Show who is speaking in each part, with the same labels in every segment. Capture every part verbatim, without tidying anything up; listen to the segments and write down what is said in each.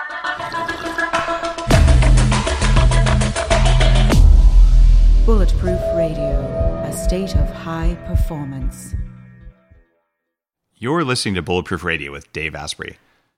Speaker 1: Bulletproof Radio, a state of high performance.
Speaker 2: You're listening to Bulletproof Radio with Dave Asprey.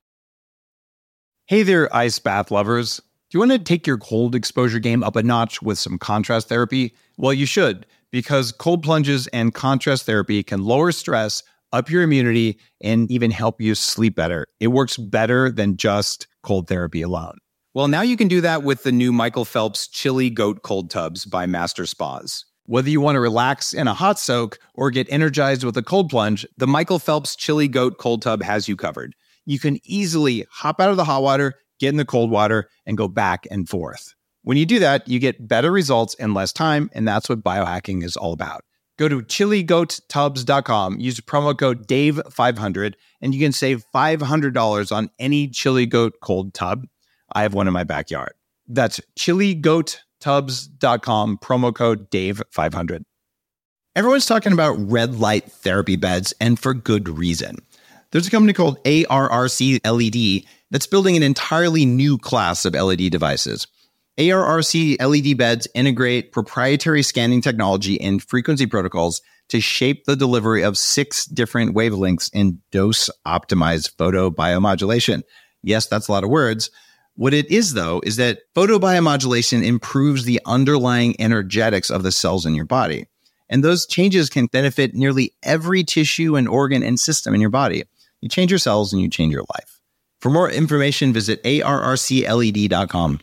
Speaker 3: Hey there, ice bath lovers. Do you want to take your cold exposure game up a notch with some contrast therapy? Well, you should, because cold plunges and contrast therapy can lower stress, up your immunity, and even help you sleep better. It works better than just cold therapy alone. Well, now you can do that with the new Michael Phelps Chili Goat Cold Tubs by Master Spas. Whether you want to relax in a hot soak or get energized with a cold plunge, the Michael Phelps Chili Goat Cold Tub has you covered. You can easily hop out of the hot water, get in the cold water, and go back and forth. When you do that, you get better results in less time, and that's what biohacking is all about. Go to chili goat tubs dot com, use promo code Dave five hundred, and you can save five hundred dollars on any Chili Goat Cold Tub. I have one in my backyard. That's chili goat tubs dot com, promo code Dave five hundred. Everyone's talking about red light therapy beds, and for good reason. There's a company called A R R C L E D that's building an entirely new class of L E D devices. A R R C L E D beds integrate proprietary scanning technology and frequency protocols to shape the delivery of six different wavelengths in dose-optimized photobiomodulation. Yes, that's a lot of words. What it is, though, is that photobiomodulation improves the underlying energetics of the cells in your body. And those changes can benefit nearly every tissue and organ and system in your body. You change your cells and you change your life. For more information, visit A R R C L E D dot com.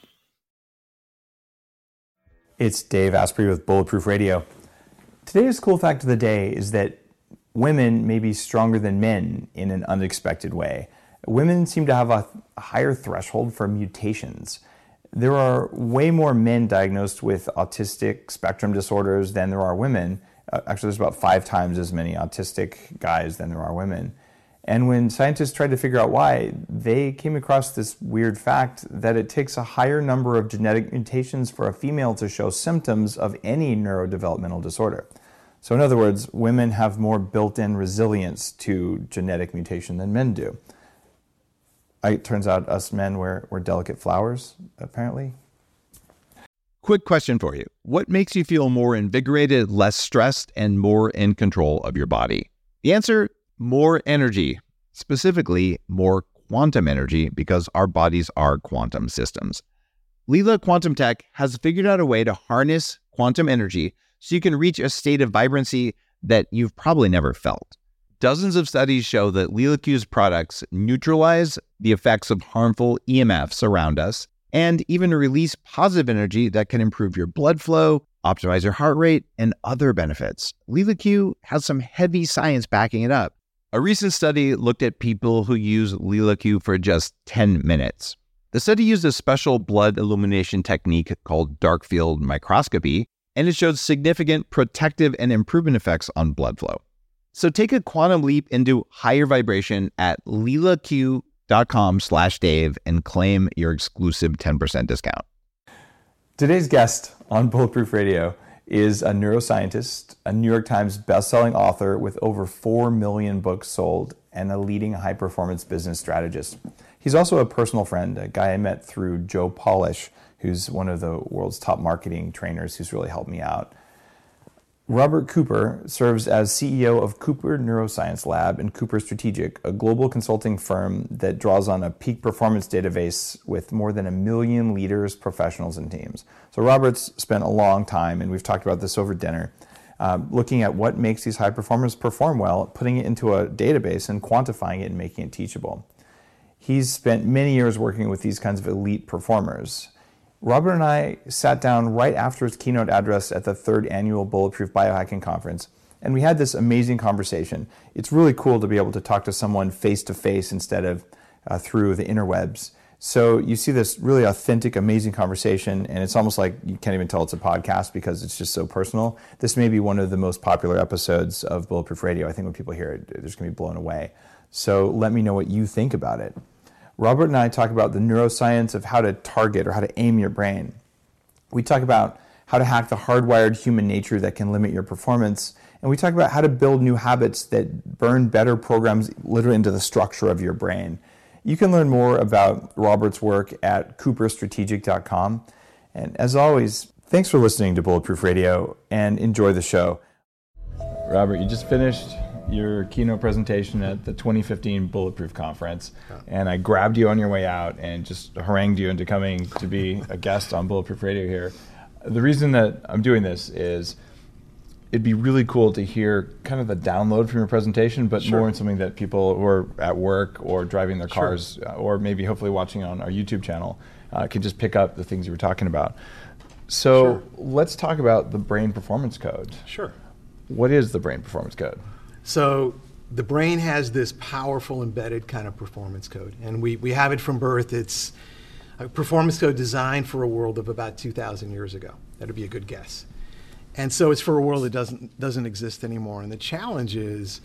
Speaker 4: It's Dave Asprey with Bulletproof Radio. Today's cool fact of the day is that women may be stronger than men in an unexpected way. Women seem to have a higher threshold for mutations. There are way more men diagnosed with autistic spectrum disorders than there are women. Uh, actually, there's about five times as many autistic guys than there are women. And when scientists tried to figure out why, they came across this weird fact that it takes a higher number of genetic mutations for a female to show symptoms of any neurodevelopmental disorder. So in other words, women have more built-in resilience to genetic mutation than men do. It turns out us men, we're, we're delicate flowers, apparently.
Speaker 3: Quick question for you. What makes you feel more invigorated, less stressed, and more in control of your body? The answer, more energy. Specifically, more quantum energy, because our bodies are quantum systems. Leela Quantum Tech has figured out a way to harness quantum energy so you can reach a state of vibrancy that you've probably never felt. Dozens of studies show that LeelaQ's products neutralize the effects of harmful E M Fs around us and even release positive energy that can improve your blood flow, optimize your heart rate, and other benefits. LeelaQ has some heavy science backing it up. A recent study looked at people who use LeelaQ for just ten minutes. The study used a special blood illumination technique called dark field microscopy, and it showed significant protective and improvement effects on blood flow. So take a quantum leap into higher vibration at leelaq dot com slash Dave and claim your exclusive ten percent discount.
Speaker 4: Today's guest on Bulletproof Radio is a neuroscientist, a New York Times bestselling author with over four million books sold, and a leading high-performance business strategist. He's also a personal friend, a guy I met through Joe Polish, who's one of the world's top marketing trainers who's really helped me out. Robert Cooper serves as C E O of Cooper Neuroscience Lab and Cooper Strategic, a global consulting firm that draws on a peak performance database with more than a million leaders, professionals, and teams. So Robert's spent a long time, and we've talked about this over dinner, um, looking at what makes these high performers perform well, putting it into a database and quantifying it and making it teachable. He's spent many years working with these kinds of elite performers. Robert and I sat down right after his keynote address at the third annual Bulletproof Biohacking Conference, and we had this amazing conversation. It's really cool to be able to talk to someone face-to-face instead of uh, through the interwebs. So you see this really authentic, amazing conversation, and it's almost like you can't even tell it's a podcast because it's just so personal. This may be one of the most popular episodes of Bulletproof Radio. I think when people hear it, they're just going to be blown away. So let me know what you think about it. Robert and I talk about the neuroscience of how to target or how to aim your brain. We talk about how to hack the hardwired human nature that can limit your performance. And we talk about how to build new habits that burn better programs literally into the structure of your brain. You can learn more about Robert's work at cooper strategic dot com. And as always, thanks for listening to Bulletproof Radio, and enjoy the show. Robert, you just finished your keynote presentation at the twenty fifteen Bulletproof Conference, and I grabbed you on your way out and just harangued you into coming to be a guest on Bulletproof Radio here. The reason that I'm doing this is it'd be really cool to hear kind of the download from your presentation, but
Speaker 5: Sure.
Speaker 4: more in something that people who are at work or driving their cars,
Speaker 5: Sure.
Speaker 4: or maybe hopefully watching on our YouTube channel, uh, can just pick up the things you were talking about. So
Speaker 5: Sure.
Speaker 4: let's talk about the Brain Performance Code.
Speaker 5: Sure.
Speaker 4: What is the Brain Performance Code?
Speaker 5: So the brain has this powerful embedded kind of performance code, and we, we have it from birth. It's a performance code designed for a world of about two thousand years ago. That'd be a good guess. And so it's for a world that doesn't doesn't exist anymore. And the challenge is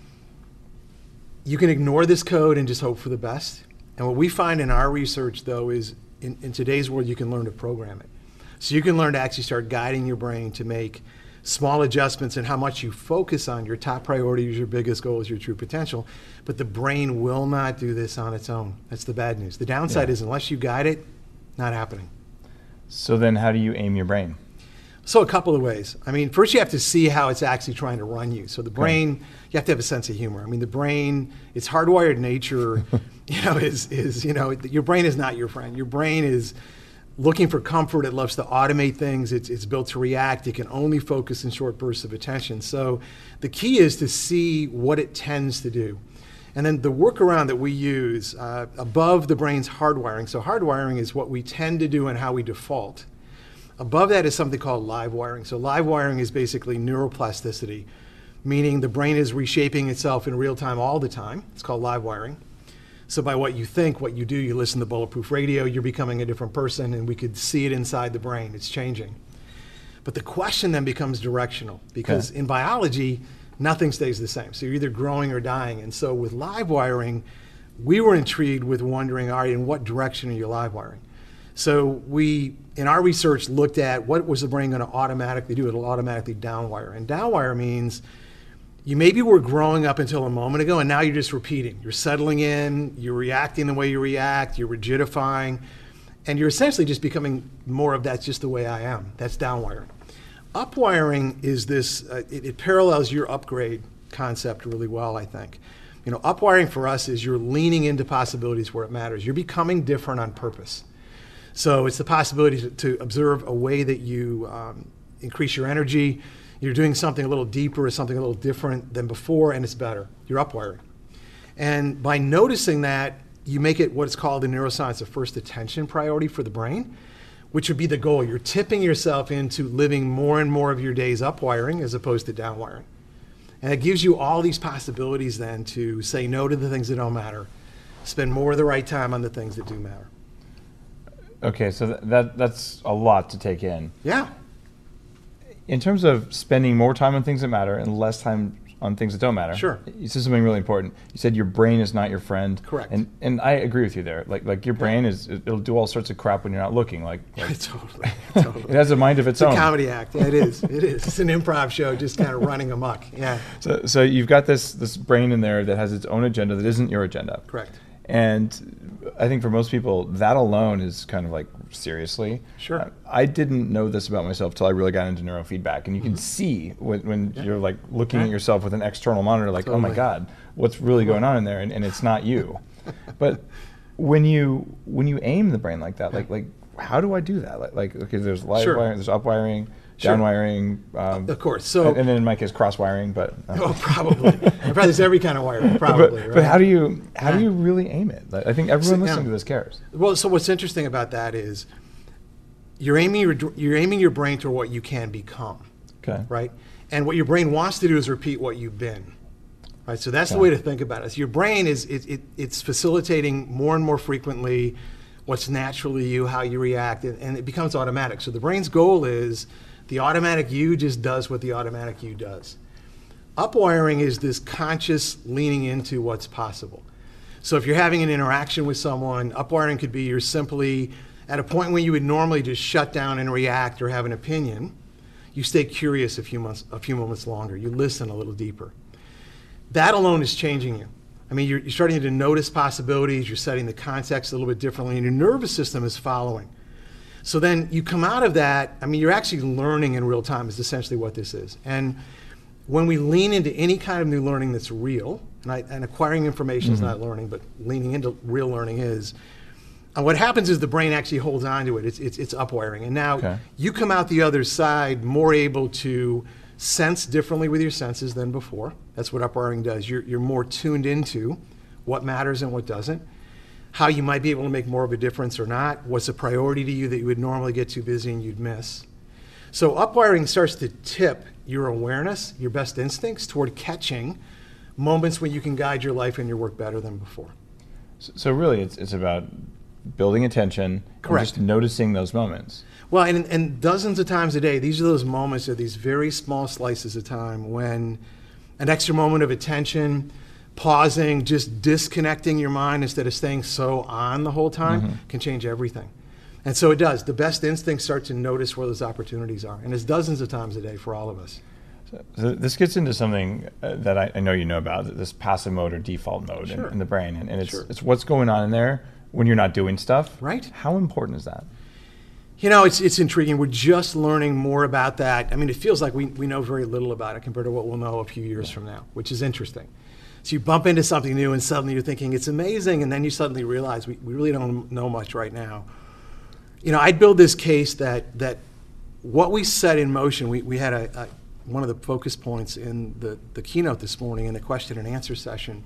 Speaker 5: you can ignore this code and just hope for the best. And what we find in our research, though, is in, in today's world, you can learn to program it. So you can learn to actually start guiding your brain to make small adjustments in how much you focus on your top priorities, your biggest goals, your true potential. But the brain will not do this on its own. That's the bad news. The downside
Speaker 4: Yeah.
Speaker 5: is unless you guide it, not happening.
Speaker 4: So then how do you aim your brain?
Speaker 5: So a couple of ways. I mean, first you have to see how it's actually trying to run you. So the brain, you have to have a sense of humor. I mean, the brain, its hardwired nature, you know, is, is, you know, your brain is not your friend. Your brain is looking for comfort. It loves to automate things. It's, it's built to react. It can only focus in short bursts of attention. So the key is to see what it tends to do. And then the workaround that we use uh, above the brain's hardwiring. So hardwiring is what we tend to do and how we default. Above that is something called live wiring. So live wiring is basically neuroplasticity, meaning the brain is reshaping itself in real time all the time. It's called live wiring. So by what you think, what you do, you listen to Bulletproof Radio, you're becoming a different person, and we could see it inside the brain. It's changing. But the question then becomes directional, because
Speaker 4: Okay.
Speaker 5: in biology, nothing stays the same. So you're either growing or dying. And so with live wiring, we were intrigued with wondering, all right, in what direction are you live wiring? So we, in our research, looked at what was the brain going to automatically do. It'll automatically downwire. And downwire means you maybe were growing up until a moment ago, and now you're just repeating. You're settling in, you're reacting the way you react, you're rigidifying, and you're essentially just becoming more of that's just the way I am. That's downwiring. Upwiring is this, uh, it, it parallels your upgrade concept really well, I think. You know, upwiring for us is you're leaning into possibilities where it matters. You're becoming different on purpose. So it's the possibility to, to observe a way that you um, increase your energy. You're doing something a little deeper or something a little different than before, and it's better. You're upwiring. And by noticing that, you make it what's called in neuroscience a first attention priority for the brain, which would be the goal. You're tipping yourself into living more and more of your days upwiring as opposed to downwiring. And it gives you all these possibilities then to say no to the things that don't matter, spend more of the right time on the things that do matter.
Speaker 4: Okay, so th- that that's a lot to take in.
Speaker 5: Yeah.
Speaker 4: In terms of spending more time on things that matter and less time on things that don't matter.
Speaker 5: Sure.
Speaker 4: You said something really important. You said your brain is not your friend.
Speaker 5: Correct.
Speaker 4: And and I agree with you there. Like like your brain is it'll do all sorts of crap when you're not looking. Like, like
Speaker 5: totally. totally.
Speaker 4: it has a mind of its,
Speaker 5: It's
Speaker 4: own.
Speaker 5: a comedy act. Yeah, it is. It is. It's an improv show just kind of running amok. Yeah.
Speaker 4: So so you've got this this brain in there that has its own agenda that isn't your agenda.
Speaker 5: Correct.
Speaker 4: And I think for most people, that alone is kind of like, seriously?
Speaker 5: Sure.
Speaker 4: Uh, I didn't know this about myself till I really got into neurofeedback. And you can see when, when
Speaker 5: Yeah.
Speaker 4: you're like looking
Speaker 5: Yeah.
Speaker 4: at yourself with an external monitor, like, oh my
Speaker 5: Totally.
Speaker 4: God, what's really going on in there? And, and it's not you. But when you when you aim the brain like that, like like how do I do that? Like, like okay, there's live
Speaker 5: Sure.
Speaker 4: wiring, there's upwiring,
Speaker 5: Sure.
Speaker 4: downwiring. Um,
Speaker 5: Of course. So,
Speaker 4: and, and then in my case, cross wiring. But uh,
Speaker 5: oh, probably. Probably there's every kind of wiring, probably.
Speaker 4: but,
Speaker 5: right?
Speaker 4: but how do you how do
Speaker 5: Yeah.
Speaker 4: you really aim it? Like, I think everyone
Speaker 5: So,
Speaker 4: listening
Speaker 5: yeah.
Speaker 4: to this cares.
Speaker 5: Well, so what's interesting about that is you're aiming your, you're aiming your brain toward what you can become,
Speaker 4: Okay.
Speaker 5: right? And what your brain wants to do is repeat what you've been, right? So that's the
Speaker 4: Okay.
Speaker 5: way to think about it. So your brain is it, it, it's facilitating more and more frequently what's naturally you, how you react, and, and it becomes automatic. So the brain's goal is the automatic you just does what the automatic you does. Upwiring is this conscious leaning into what's possible. So if you're having an interaction with someone, upwiring could be you're simply at a point when you would normally just shut down and react or have an opinion, you stay curious a few months, a few moments longer. You listen a little deeper. That alone is changing you. I mean, you're, you're starting to notice possibilities, you're setting the context a little bit differently, and your nervous system is following. So then you come out of that, I mean, you're actually learning in real time is essentially what this is. And when we lean into any kind of new learning that's real, and, I, and acquiring information mm-hmm. is not learning, but leaning into real learning is, and what happens is the brain actually holds on to it. It's, it's, it's upwiring. And now okay. you come out the other side more able to sense differently with your senses than before. That's what upwiring does. You're, you're more tuned into what matters and what doesn't, how you might be able to make more of a difference or not, what's a priority to you that you would normally get too busy and you'd miss. So upwiring starts to tip your awareness, your best instincts toward catching moments when you can guide your life and your work better than before.
Speaker 4: So, so really it's, it's about building attention,
Speaker 5: correct,
Speaker 4: and just noticing those moments.
Speaker 5: Well, and, and dozens of times a day, these are those moments of these very small slices of time when an extra moment of attention, pausing, just disconnecting your mind instead of staying so on the whole time mm-hmm. can change everything. And so it does. The best instincts start to notice where those opportunities are. And it's dozens of times a day for all of us.
Speaker 4: So, so this gets into something uh, that I, I know you know about, this passive mode or default mode
Speaker 5: sure.
Speaker 4: in, in the brain. And, and it's,
Speaker 5: sure.
Speaker 4: it's what's going on in there when you're not doing stuff.
Speaker 5: Right.
Speaker 4: How important is that?
Speaker 5: You know, it's it's intriguing. We're just learning more about that. I mean, it feels like we, we know very little about it compared to what we'll know a few years yeah. from now, which is interesting. So you bump into something new and suddenly you're thinking it's amazing, and then you suddenly realize we, we really don't know much right now. You know, I'd build this case that that what we set in motion, we, we had a, a one of the focus points in the, the keynote this morning in the question and answer session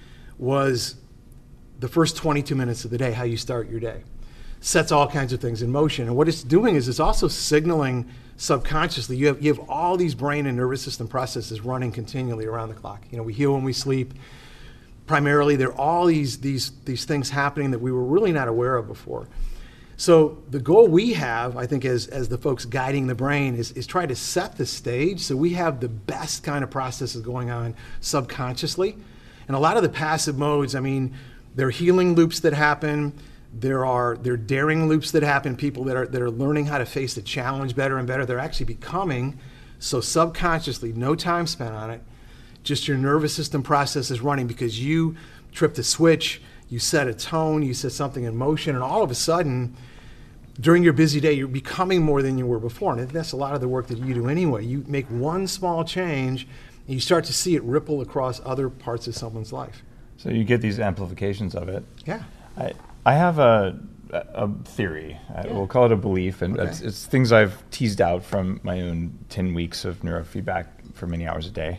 Speaker 5: was the first twenty-two minutes of the day, how you start your day. Sets all kinds of things in motion. And what it's doing is it's also signaling subconsciously. You have, you have all these brain and nervous system processes running continually around the clock. You know, we heal when we sleep. Primarily, there are all these, these, these things happening that we were really not aware of before. So the goal we have, I think, as, as the folks guiding the brain is, is try to set the stage so we have the best kind of processes going on subconsciously. And a lot of the passive modes, I mean, there are healing loops that happen. There are there are daring loops that happen, people that are that are learning how to face the challenge better and better. They're actually becoming, so subconsciously, no time spent on it, just your nervous system process is running because you tripped a switch, you set a tone, you set something in motion, and all of a sudden, during your busy day, you're becoming more than you were before. And that's a lot of the work that you do anyway. You make one small change, and you start to see it ripple across other parts of someone's life.
Speaker 4: So you get these amplifications of it.
Speaker 5: Yeah.
Speaker 4: I, I have a, a theory, yeah. We'll call it a belief, and
Speaker 5: okay.
Speaker 4: it's, it's things I've teased out from my own ten weeks of neurofeedback for many hours a day.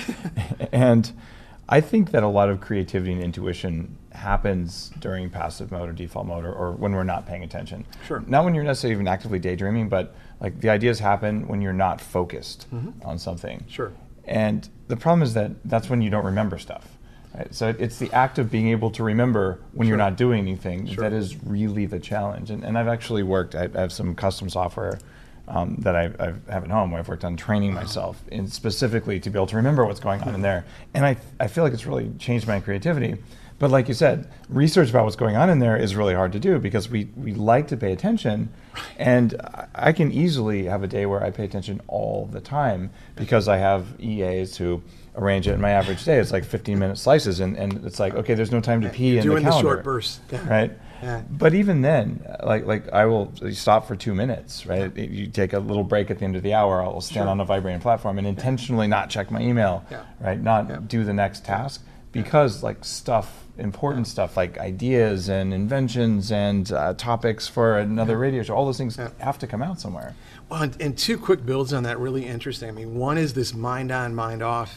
Speaker 4: And I think that a lot of creativity and intuition happens during passive mode or default mode or, or when we're not paying attention.
Speaker 5: Sure.
Speaker 4: Not when you're necessarily even actively daydreaming, but like the ideas happen when you're not focused
Speaker 5: mm-hmm.
Speaker 4: on something.
Speaker 5: Sure.
Speaker 4: And the problem is that that's when you don't remember stuff. Right? So it's the act of being able to remember when sure. you're not doing anything
Speaker 5: sure.
Speaker 4: that is really the challenge. And, and I've actually worked, I, I have some custom software um, that I, I have at home where I've worked on training myself in specifically to be able to remember what's going on in there. And I, I feel like it's really changed my creativity. But like you said, research about what's going on in there is really hard to do because we, we like to pay attention. And I can easily have a day where I pay attention all the time because I have E As who arrange it. In my average day, it's like fifteen minute slices, and, and it's like, okay, there's no time to pee
Speaker 5: You're
Speaker 4: in
Speaker 5: doing
Speaker 4: the calendar.
Speaker 5: the short bursts. Yeah.
Speaker 4: Right?
Speaker 5: Yeah.
Speaker 4: But even then, like like I will stop for two minutes, right? Yeah. You take a little break at the end of the hour, I'll stand
Speaker 5: sure.
Speaker 4: on a vibrating platform and intentionally not check my email,
Speaker 5: yeah.
Speaker 4: right? Not
Speaker 5: yeah.
Speaker 4: do the next task because like stuff, important yeah. stuff like ideas and inventions and uh, topics for another yeah. radio show, all those things yeah. have to come out somewhere.
Speaker 5: Well, and, and two quick builds on that, really interesting. I mean, one is this mind on, mind off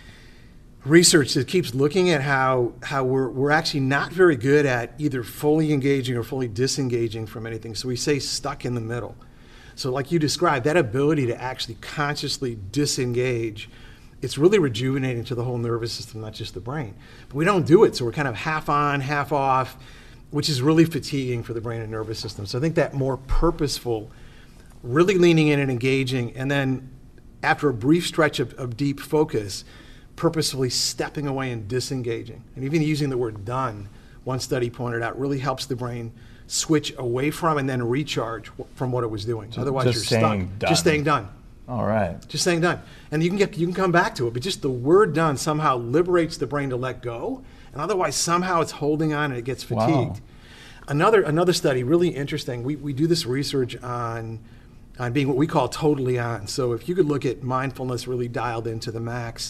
Speaker 5: research that keeps looking at how how we're we're actually not very good at either fully engaging or fully disengaging from anything. So we say stuck in the middle. So like you described, that ability to actually consciously disengage, it's really rejuvenating to the whole nervous system, not just the brain. But we don't do it, so we're kind of half on, half off, which is really fatiguing for the brain and nervous system. So I think that more purposeful, really leaning in and engaging, and then after a brief stretch of, of deep focus, purposefully stepping away and disengaging. And even using the word done, one study pointed out, really helps the brain switch away from and then recharge from what it was doing.
Speaker 4: So
Speaker 5: Otherwise,
Speaker 4: just
Speaker 5: you're
Speaker 4: staying
Speaker 5: stuck.
Speaker 4: Done.
Speaker 5: Just staying done.
Speaker 4: All right.
Speaker 5: Just staying done. And you can get you can come back to it, but just the word done somehow liberates the brain to let go And otherwise, somehow it's holding on and it gets fatigued.
Speaker 4: Wow.
Speaker 5: Another another study, really interesting, we, we do this research on, on being what we call totally on. So if you could look at mindfulness really dialed into the max,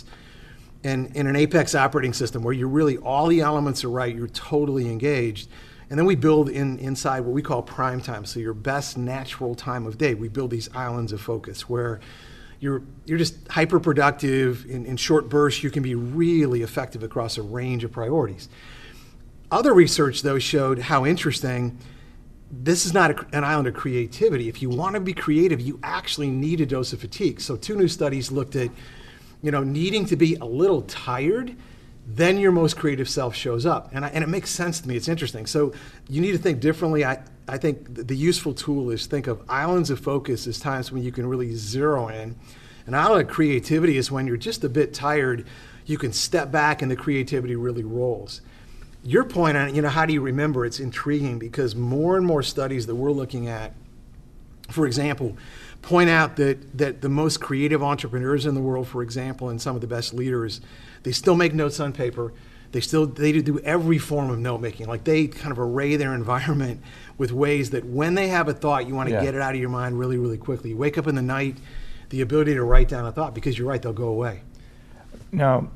Speaker 5: and in an Apex operating system where you're really, all the elements are right, you're totally engaged. And then we build in inside what we call prime time, so your best natural time of day. We build these islands of focus where you're you're just hyper productive. In, in short bursts, you can be really effective across a range of priorities. Other research, though, showed how interesting, this is not a, an island of creativity. If you want to be creative, you actually need a dose of fatigue. So two new studies looked at, you know, needing to be a little tired, then your most creative self shows up. And, I, and it makes sense to me. It's interesting. So you need to think differently. I, I think the useful tool is think of islands of focus as times when you can really zero in. An island of creativity is when you're just a bit tired, you can step back and the creativity really rolls. Your point on, you know, how do you remember? It's intriguing because more and more studies that we're looking at, for example, point out that, that the most creative entrepreneurs in the world, for example, and some of the best leaders, they still make notes on paper. They still they do every form of note making. Like they kind of array their environment with ways that when they have a thought, you want to
Speaker 4: Yeah.
Speaker 5: get it out of your mind really, really quickly. You wake up in the night, the ability to write down a thought, because you're right, they'll go away.
Speaker 4: Now,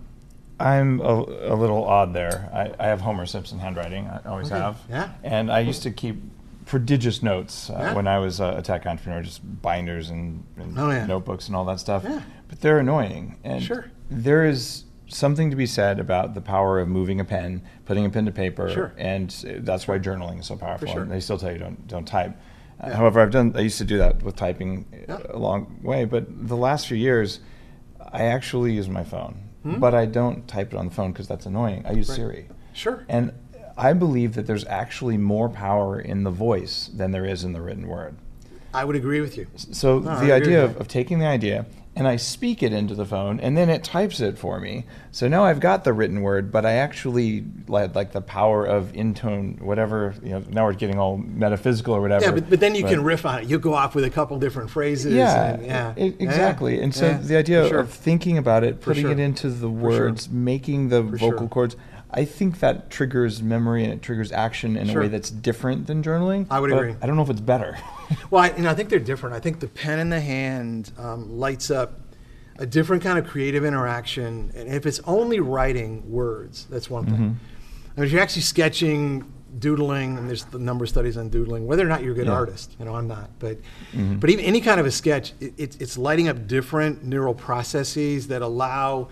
Speaker 4: I'm a, a little odd there. I, I have Homer Simpson handwriting. I always
Speaker 5: Okay.
Speaker 4: have.
Speaker 5: Yeah.
Speaker 4: And I used to keep prodigious notes uh,
Speaker 5: Yeah.
Speaker 4: when I was a, a tech entrepreneur, just binders and, and
Speaker 5: Oh, yeah.
Speaker 4: notebooks and all that stuff.
Speaker 5: Yeah.
Speaker 4: But they're annoying. And
Speaker 5: Sure.
Speaker 4: there is something to be said about the power of moving a pen, putting a pen to paper,
Speaker 5: Sure.
Speaker 4: and that's why journaling is so powerful.
Speaker 5: sure.
Speaker 4: And they still tell you don't don't type. Uh,
Speaker 5: Yeah.
Speaker 4: however, I've done. I used to do that with typing
Speaker 5: Yeah.
Speaker 4: a long way, but the last few years, I actually use my phone,
Speaker 5: Hmm?
Speaker 4: but I don't type it on the phone because that's annoying. I use
Speaker 5: Right.
Speaker 4: Siri,
Speaker 5: Sure.
Speaker 4: and I believe that there's actually more power in the voice than there is in the written word.
Speaker 5: I would agree with you.
Speaker 4: So
Speaker 5: No, I
Speaker 4: the
Speaker 5: agree
Speaker 4: idea
Speaker 5: with
Speaker 4: of,
Speaker 5: that.
Speaker 4: of taking the idea and I speak it into the phone, and then it types it for me. So now I've got the written word, but I actually like, like the power of intone, whatever. You know, now we're getting all metaphysical or whatever.
Speaker 5: Yeah, but, but then you can riff on it. You go off with a couple different phrases.
Speaker 4: Yeah,
Speaker 5: and, yeah.
Speaker 4: e- exactly.
Speaker 5: Yeah.
Speaker 4: And so
Speaker 5: Yeah,
Speaker 4: the idea
Speaker 5: for sure.
Speaker 4: of thinking about it,
Speaker 5: For
Speaker 4: putting
Speaker 5: sure.
Speaker 4: it into the
Speaker 5: sure.
Speaker 4: words, making the
Speaker 5: For
Speaker 4: vocal
Speaker 5: sure.
Speaker 4: cords, I think that triggers memory and it triggers action in
Speaker 5: Sure.
Speaker 4: a way that's different than journaling.
Speaker 5: I would
Speaker 4: but
Speaker 5: agree.
Speaker 4: I don't know if it's better.
Speaker 5: Well, I, you know, I think they're different. I think the pen in the hand um, lights up a different kind of creative interaction. And if it's only writing words, that's one thing.
Speaker 4: Mm-hmm.
Speaker 5: I mean, if you're actually sketching, doodling, and there's the number of studies on doodling, whether or not you're a good
Speaker 4: Yeah.
Speaker 5: artist, you know, I'm not, but
Speaker 4: Mm-hmm.
Speaker 5: but even any kind of a sketch, it, it's it's lighting up different neural processes that allow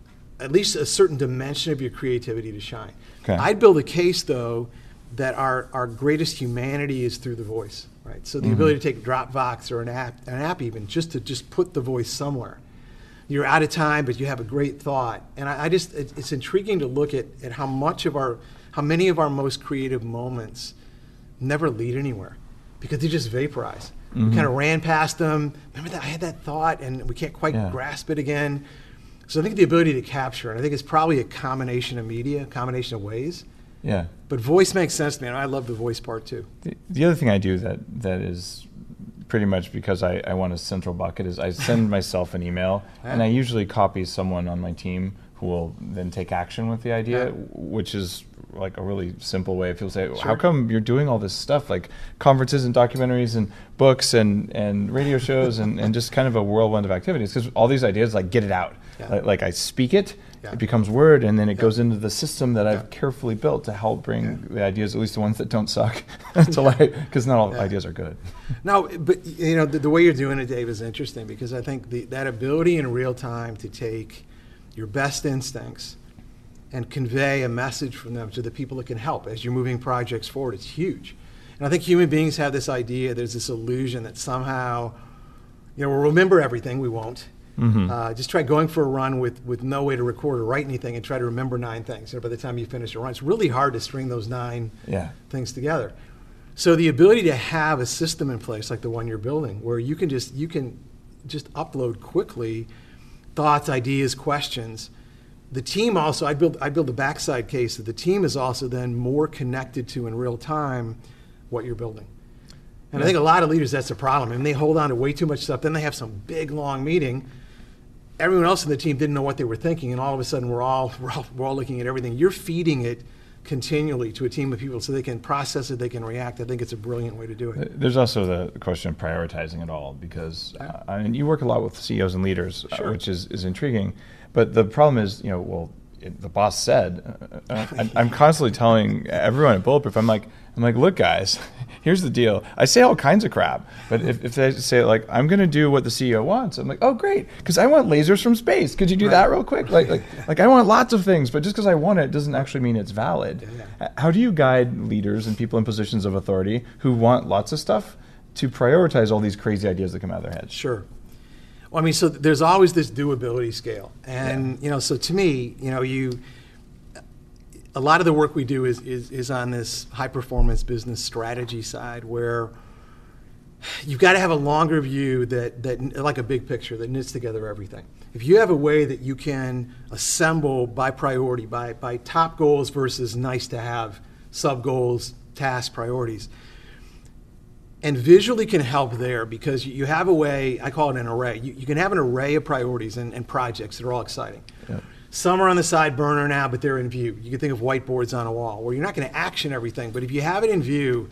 Speaker 5: at least a certain dimension of your creativity to shine.
Speaker 4: Okay.
Speaker 5: I'd build a case, though, that our, our greatest humanity is through the voice, right? So the
Speaker 4: Mm-hmm.
Speaker 5: ability to take Dropbox or an app, an app even, just to just put the voice somewhere. You're out of time, but you have a great thought. And I, I just, it, it's intriguing to look at, at how much of our, how many of our most creative moments never lead anywhere because they just vaporize.
Speaker 4: Mm-hmm.
Speaker 5: We kind of ran past them. Remember that I had that thought and we can't quite
Speaker 4: Yeah.
Speaker 5: grasp it again. So I think the ability to capture, and I think it's probably a combination of media, a combination of ways.
Speaker 4: Yeah.
Speaker 5: But voice makes sense to me, and I love the voice part too.
Speaker 4: The, the other thing I do that that is pretty much because I, I want a central bucket is I send myself an email, and I usually copy someone on my team who will then take action with the idea,
Speaker 5: Yeah.
Speaker 4: which is like a really simple way. If people say,
Speaker 5: Sure.
Speaker 4: how come you're doing all this stuff, like conferences and documentaries and books and, and radio shows and, and just kind of a whirlwind of activities? Because all these ideas, like, get it out.
Speaker 5: Yeah.
Speaker 4: Like, like I speak it,
Speaker 5: Yeah.
Speaker 4: it becomes word, and then it
Speaker 5: Yeah.
Speaker 4: goes into the system that I've
Speaker 5: Yeah.
Speaker 4: carefully built to help bring
Speaker 5: Yeah.
Speaker 4: the ideas, at least the ones that don't suck, to light, because not all
Speaker 5: Yeah.
Speaker 4: ideas are good.
Speaker 5: No, but you know the, the way you're doing it, Dave, is interesting because I think the, that ability in real time to take your best instincts and convey a message from them to the people that can help as you're moving projects forward, it's huge. And I think human beings have this idea, there's this illusion that somehow, you know, we'll remember everything, we won't.
Speaker 4: Mm-hmm.
Speaker 5: Uh, just try going for a run with, with no way to record or write anything and try to remember nine things. You know, by the time you finish a run, it's really hard to string those nine
Speaker 4: Yeah.
Speaker 5: things together. So the ability to have a system in place like the one you're building, where you can just you can just upload quickly thoughts, ideas, questions. The team also, I build I build the backside case that the team is also then more connected to in real time what you're building. And I think a lot of leaders, that's the problem. And they hold on to way too much stuff. Then they have some big long meeting. everyone else in the team didn't know what they were thinking, and all of a sudden we're all we're all, we're all looking at everything. You're feeding it continually to a team of people so they can process it, they can react. I think it's a brilliant way to do it.
Speaker 4: There's also the question of prioritizing it all, because uh, I mean, you work a lot with C E Os and leaders,
Speaker 5: Sure.
Speaker 4: uh, which is, is intriguing. But the problem is, you know, well, it, the boss said, uh, I, I'm constantly telling everyone at Bulletproof, I'm like, I'm like, look, guys, here's the deal. I say all kinds of crap, but if, if they say like, I'm going to do what the C E O wants, I'm like, oh, great, because I want lasers from space. Could you do
Speaker 5: Right.
Speaker 4: that real quick? Like, like, like I want lots of things, but just because I want it doesn't actually mean it's valid.
Speaker 5: Yeah.
Speaker 4: How do you guide leaders and people in positions of authority who want lots of stuff to prioritize all these crazy ideas that come out of their heads?
Speaker 5: Sure. Well, I mean, so there's always this doability scale. And, yeah. you know, so to me, you know, you, a lot of the work we do is, is, is on this high performance business strategy side, where you've got to have a longer view that, that like a big picture that knits together everything. If you have a way that you can assemble by priority, by, by top goals versus nice to have, sub goals, task priorities, and visually can help there, because you have a way, I call it an array. You, you can have an array of priorities and, and projects that are all exciting. Yep. Some are on the side burner now, but they're in view. You can think of whiteboards on a wall where you're not going to action everything, but if you have it in view,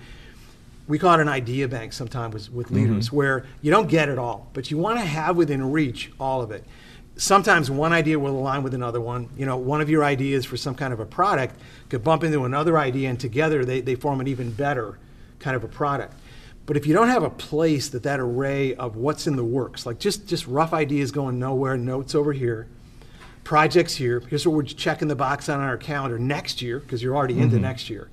Speaker 5: we call it an idea bank sometimes with, with leaders, mm-hmm. where you don't get it all, but you want to have within reach all of it. Sometimes one idea will align with another one. You know, one of your ideas for some kind of a product could bump into another idea, and together they, they form an even better kind of a product. But if you don't have a place that that array of what's in the works, like just, just rough ideas going nowhere, notes over here, projects here, here's what we're checking the box on our calendar next year, because you're already mm-hmm. into next year.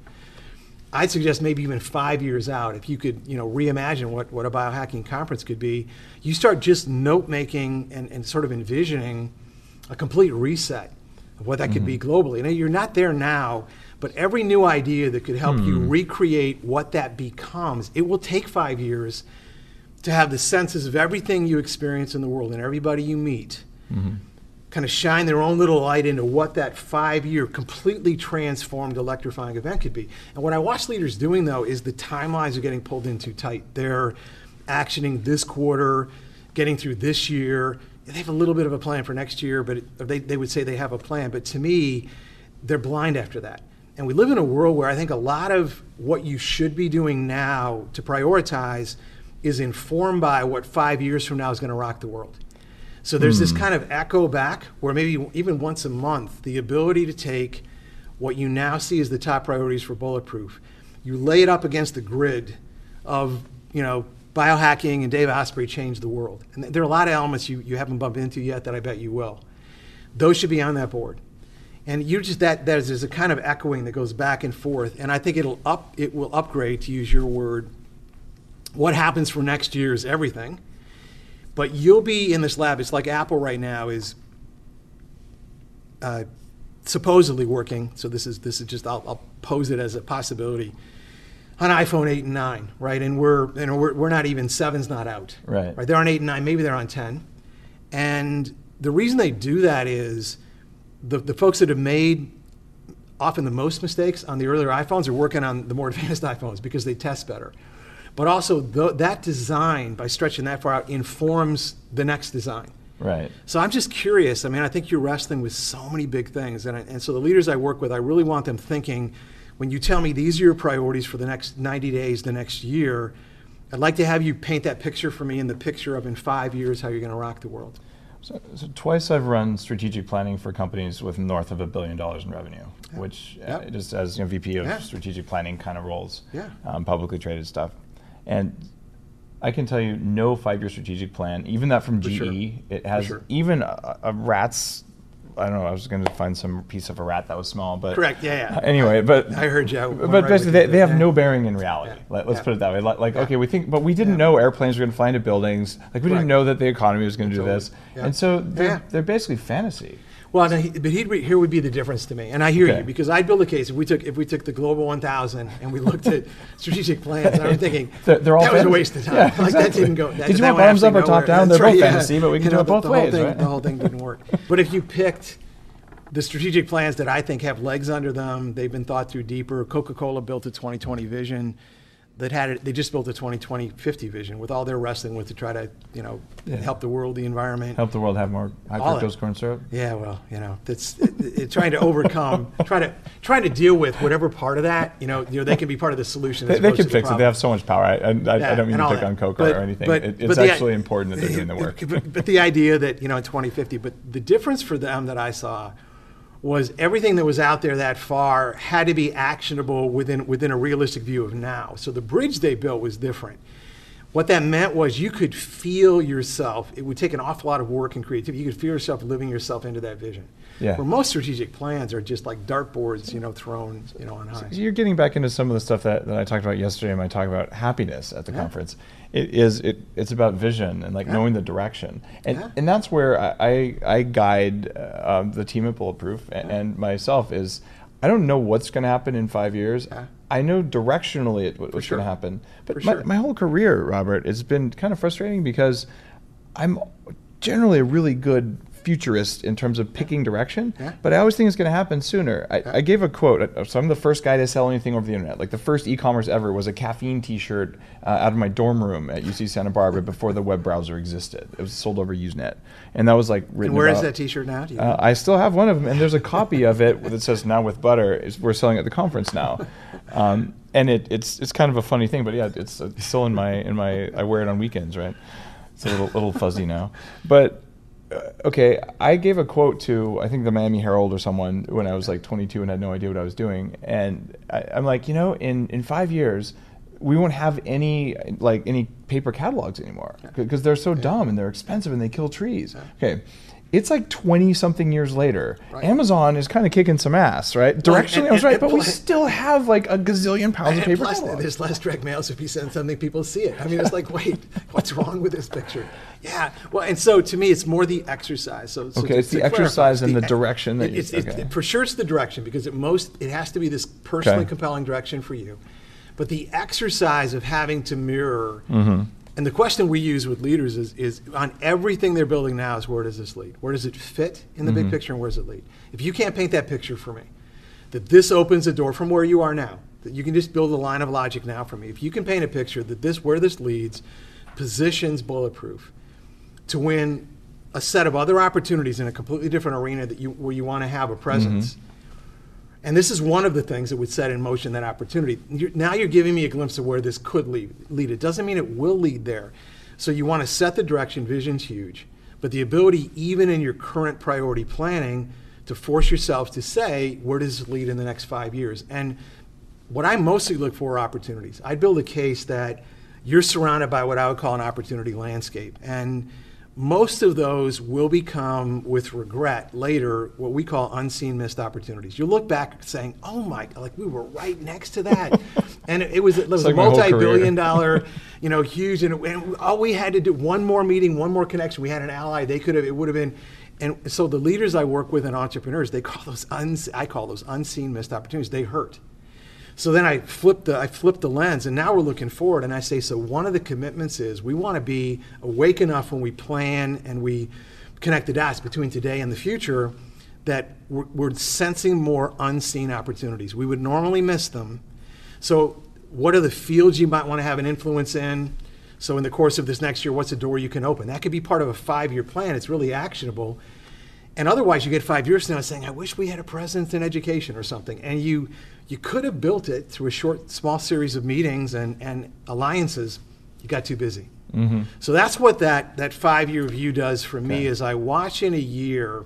Speaker 5: I'd suggest maybe even five years out, if you could, you know, reimagine what, what a biohacking conference could be, you start just note making and, and sort of envisioning a complete reset of what that mm-hmm. could be globally. Now, you're not there now, but every new idea that could help hmm. you recreate what that becomes, it will take five years to have the senses of everything you experience in the world and everybody you meet mm-hmm. kind of shine their own little light into what that five-year completely transformed electrifying event could be. And what I watch leaders doing, though, is the timelines are getting pulled in too tight. They're actioning this quarter, getting through this year. They have a little bit of a plan for next year, but it, they, they would say they have a plan. But to me, they're blind after that. And we live in a world where I think a lot of what you should be doing now to prioritize is informed by what five years from now is going to rock the world. So there's mm. this kind of echo back where maybe even once a month, the ability to take what you now see as the top priorities for Bulletproof, you lay it up against the grid of, you know, biohacking and Dave Asprey changed the world. And there are a lot of elements you, you haven't bumped into yet that I bet you will. Those should be on that board. And you just that there's, there's a kind of echoing that goes back and forth, and I think it'll up it will upgrade, to use your word. What happens for next year is everything, but you'll be in this lab. It's like Apple right now is uh, supposedly working. So this is this is just I'll, I'll pose it as a possibility on iPhone eight and nine, right? And we're you know we're we're not even seven's not out,
Speaker 4: right?
Speaker 5: Right? They're on eight and nine, maybe they're on ten, and the reason they do that is. The, the folks that have made often the most mistakes on the earlier iPhones are working on the more advanced iPhones because they test better. But also the, that design, by stretching that far out, informs the next design.
Speaker 4: Right.
Speaker 5: So I'm just curious. I mean, I think you're wrestling with so many big things. And, I, and so the leaders I work with, I really want them thinking, when you tell me these are your priorities for the next ninety days, the next year, I'd like to have you paint that picture for me in the picture of in five years how you're going to rock the world.
Speaker 4: So, so twice I've run strategic planning for companies with north of a billion dollars in revenue, yeah. which yep. uh, just as you know, V P of yeah. strategic planning kind of roles,
Speaker 5: yeah.
Speaker 4: um, publicly traded stuff. And I can tell you no five-year strategic plan, even that from
Speaker 5: for
Speaker 4: G E,
Speaker 5: sure.
Speaker 4: it has
Speaker 5: sure.
Speaker 4: even a, a rat's, I don't know, I was going to find some piece of a rat that was small, but
Speaker 5: correct, yeah, yeah.
Speaker 4: Uh, anyway, but
Speaker 5: I heard you.
Speaker 4: But right basically, they, they have
Speaker 5: yeah.
Speaker 4: no bearing in reality.
Speaker 5: Yeah.
Speaker 4: Let, let's
Speaker 5: yeah.
Speaker 4: put it that way. Like, like
Speaker 5: yeah.
Speaker 4: okay, we think, but we didn't yeah. know airplanes were going to fly into buildings. Like, we
Speaker 5: Correct.
Speaker 4: didn't know that the economy was going to do
Speaker 5: Totally.
Speaker 4: this,
Speaker 5: Yeah.
Speaker 4: and so they're
Speaker 5: yeah.
Speaker 4: they're basically fantasy.
Speaker 5: Well, no, he, but he'd re, here would be the difference to me, and I hear
Speaker 4: okay.
Speaker 5: you because I'd build a case if we took if we took the Global one thousand and we looked at strategic plans. I'm thinking
Speaker 4: they're, they're all
Speaker 5: that
Speaker 4: fantasy.
Speaker 5: was a waste of time.
Speaker 4: Yeah,
Speaker 5: like
Speaker 4: exactly.
Speaker 5: that didn't go. That,
Speaker 4: Did you
Speaker 5: that
Speaker 4: want bottoms up or
Speaker 5: nowhere.
Speaker 4: top down?
Speaker 5: That's
Speaker 4: They're both
Speaker 5: right,
Speaker 4: fantasy,
Speaker 5: yeah.
Speaker 4: but we can
Speaker 5: you
Speaker 4: do
Speaker 5: know,
Speaker 4: it both
Speaker 5: the, the
Speaker 4: ways,
Speaker 5: whole thing,
Speaker 4: right?
Speaker 5: The whole thing didn't work. But if you picked the strategic plans that I think have legs under them, they've been thought through deeper. Coca-Cola built a twenty twenty vision. that had it, they just built a twenty twenty fifty vision with all they're wrestling with to try to, you know,
Speaker 4: Yeah.
Speaker 5: help the world, the environment.
Speaker 4: Help the world have more high
Speaker 5: All
Speaker 4: fructose
Speaker 5: that.
Speaker 4: corn syrup.
Speaker 5: Yeah, well, you know, that's it, it, trying to overcome, trying to trying to deal with whatever part of that, you know, you know, they can be part of the solution.
Speaker 4: They,
Speaker 5: as
Speaker 4: they
Speaker 5: opposed
Speaker 4: can
Speaker 5: to the
Speaker 4: fix it. They
Speaker 5: problem.
Speaker 4: have so much power. I, I, I
Speaker 5: Yeah,
Speaker 4: don't mean
Speaker 5: and
Speaker 4: to
Speaker 5: all
Speaker 4: pick
Speaker 5: that.
Speaker 4: on Coke
Speaker 5: But-
Speaker 4: or anything.
Speaker 5: but-
Speaker 4: it,
Speaker 5: but
Speaker 4: it's
Speaker 5: the-
Speaker 4: actually important that they're doing the work.
Speaker 5: But, but the idea that, you know, in twenty fifty, but the difference for them that I saw was everything that was out there that far had to be actionable within within a realistic view of now. So the bridge they built was different. What that meant was you could feel yourself. It would take an awful lot of work and creativity. You could feel yourself living yourself into that vision.
Speaker 4: Yeah.
Speaker 5: Where most strategic plans are just like dartboards, you know, thrown, you know, on high.
Speaker 4: So you're getting back into some of the stuff that, that I talked about yesterday when I talked about happiness at the yeah. conference. It is it, it's about vision and like yeah. knowing the direction, and yeah. and that's where I I, I guide uh, um, the team at Bulletproof and, yeah. and myself is I don't know what's going to happen in five years. Yeah. I know directionally it, what's sure. going to happen, but my, sure. my whole career, Robert, it's been kind of frustrating because I'm generally a really good futurist in terms of picking direction, yeah. but I always think it's going to happen sooner. I, yeah. I gave a quote. So I'm the first guy to sell anything over the internet. Like the first e-commerce ever was a caffeine T-shirt uh, out of my dorm room at U C Santa Barbara before the web browser existed. It was sold over Usenet, and that was like written.
Speaker 5: And where
Speaker 4: about,
Speaker 5: is that T-shirt now? Do you
Speaker 4: uh, I still have one of them, and there's a copy of it that says "Now with Butter." Is we're selling at the conference now. Um, and it, it's it's kind of a funny thing, but yeah, it's, it's still in my in my. I wear it on weekends, right? It's a little little fuzzy now, but. Okay, I gave a quote to, I think the Miami Herald or someone when I was like twenty-two and had no idea what I was doing. And I, I'm like, you know, in, in five years, we won't have any like any paper catalogs anymore because they're so yeah. dumb and they're expensive and they kill trees. Yeah. Okay, it's like twenty something years later. Right. Amazon is kind of kicking some ass, right? Directionally, and, I was right, and, but plus, we still have like a gazillion pounds of paper
Speaker 5: plus,
Speaker 4: catalogs.
Speaker 5: There's less direct mail, so if you send something, people see it. I mean, it's like, wait, what's wrong with this picture? Yeah, well, and so to me, it's more the exercise. So, so
Speaker 4: okay,
Speaker 5: to,
Speaker 4: it's
Speaker 5: to
Speaker 4: the
Speaker 5: clarify,
Speaker 4: exercise
Speaker 5: it's
Speaker 4: and
Speaker 5: the,
Speaker 4: the direction that
Speaker 5: it, it's,
Speaker 4: you.
Speaker 5: it's,
Speaker 4: okay.
Speaker 5: it, for sure, it's the direction because at most it has to be this personally
Speaker 4: okay.
Speaker 5: compelling direction for you. But the exercise of having to mirror,
Speaker 4: mm-hmm.
Speaker 5: and the question we use with leaders is, is on everything they're building now is where does this lead? Where does it fit in the
Speaker 4: mm-hmm.
Speaker 5: big picture, and where does it lead? If you can't paint that picture for me, that this opens a door from where you are now, that you can just build a line of logic now for me. If you can paint a picture that this, where this leads, positions Bulletproof to win a set of other opportunities in a completely different arena that you where you want to have a presence. Mm-hmm. And this is one of the things that would set in motion that opportunity. You're, now you're giving me a glimpse of where this could lead. lead. It doesn't mean it will lead there. So you want to set the direction. Vision's huge. But the ability, even in your current priority planning, to force yourself to say, where does this lead in the next five years? And what I mostly look for are opportunities. I'd build a case that you're surrounded by what I would call an opportunity landscape. And most of those will become, with regret, later what we call unseen missed opportunities. You look back saying, oh my, like we were right next to that. And it, it was, it was
Speaker 4: like
Speaker 5: a multi-billion dollar, you know, huge, and, and all we had to do, one more meeting, one more connection, we had an ally, they could have, it would have been, and so the leaders I work with and entrepreneurs, they call those, uns, I call those unseen missed opportunities, they hurt. So then I flipped the I flipped the lens, and now we're looking forward. And I say, so one of the commitments is we want to be awake enough when we plan and we connect the dots between today and the future that we're, we're sensing more unseen opportunities. We would normally miss them. So what are the fields you might want to have an influence in? So in the course of this next year, what's a door you can open? That could be part of a five-year plan. It's really actionable. And otherwise, you get five years from now saying, I wish we had a presence in education or something. And you you could have built it through a short, small series of meetings and, and alliances. You got too busy.
Speaker 4: Mm-hmm.
Speaker 5: So that's what that, that five-year view does for me
Speaker 4: okay.
Speaker 5: is I watch in a year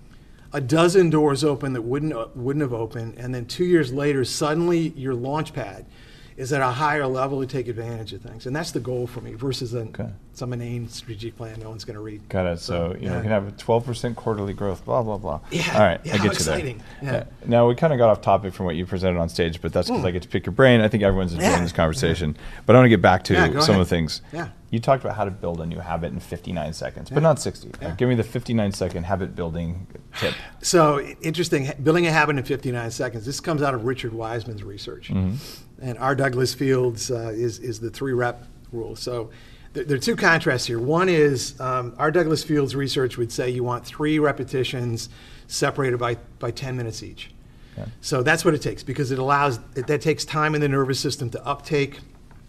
Speaker 5: a dozen doors open that wouldn't wouldn't have opened. And then two years later, suddenly your launch pad is at a higher level to take advantage of things. And that's the goal for me versus an,
Speaker 4: okay.
Speaker 5: some inane strategic plan no one's going to read.
Speaker 4: Got it. So, so you know, yeah. you can have a twelve percent quarterly growth, blah, blah, blah.
Speaker 5: Yeah.
Speaker 4: All right.
Speaker 5: Yeah,
Speaker 4: I get you
Speaker 5: exciting.
Speaker 4: there.
Speaker 5: Yeah.
Speaker 4: Uh, now, we kind of got off topic from what you presented on stage, but that's because mm. I get to pick your brain. I think everyone's enjoying
Speaker 5: yeah.
Speaker 4: this conversation. Yeah. But I want to get back to
Speaker 5: yeah,
Speaker 4: some
Speaker 5: ahead.
Speaker 4: of the things.
Speaker 5: Yeah.
Speaker 4: You talked about how to build a new habit in fifty-nine seconds,
Speaker 5: yeah.
Speaker 4: but not sixty.
Speaker 5: Yeah.
Speaker 4: Uh, give me the fifty-nine second habit building tip.
Speaker 5: So interesting, building a habit in fifty-nine seconds. This comes out of Richard Wiseman's research.
Speaker 4: Mm-hmm.
Speaker 5: And R. Douglas Fields uh, is, is the three-rep rule. So th- there are two contrasts here. One is um, R. Douglas Fields' research would say you want three repetitions separated by, by ten minutes each.
Speaker 4: Yeah.
Speaker 5: So that's what it takes because it allows, it, that takes time in the nervous system to uptake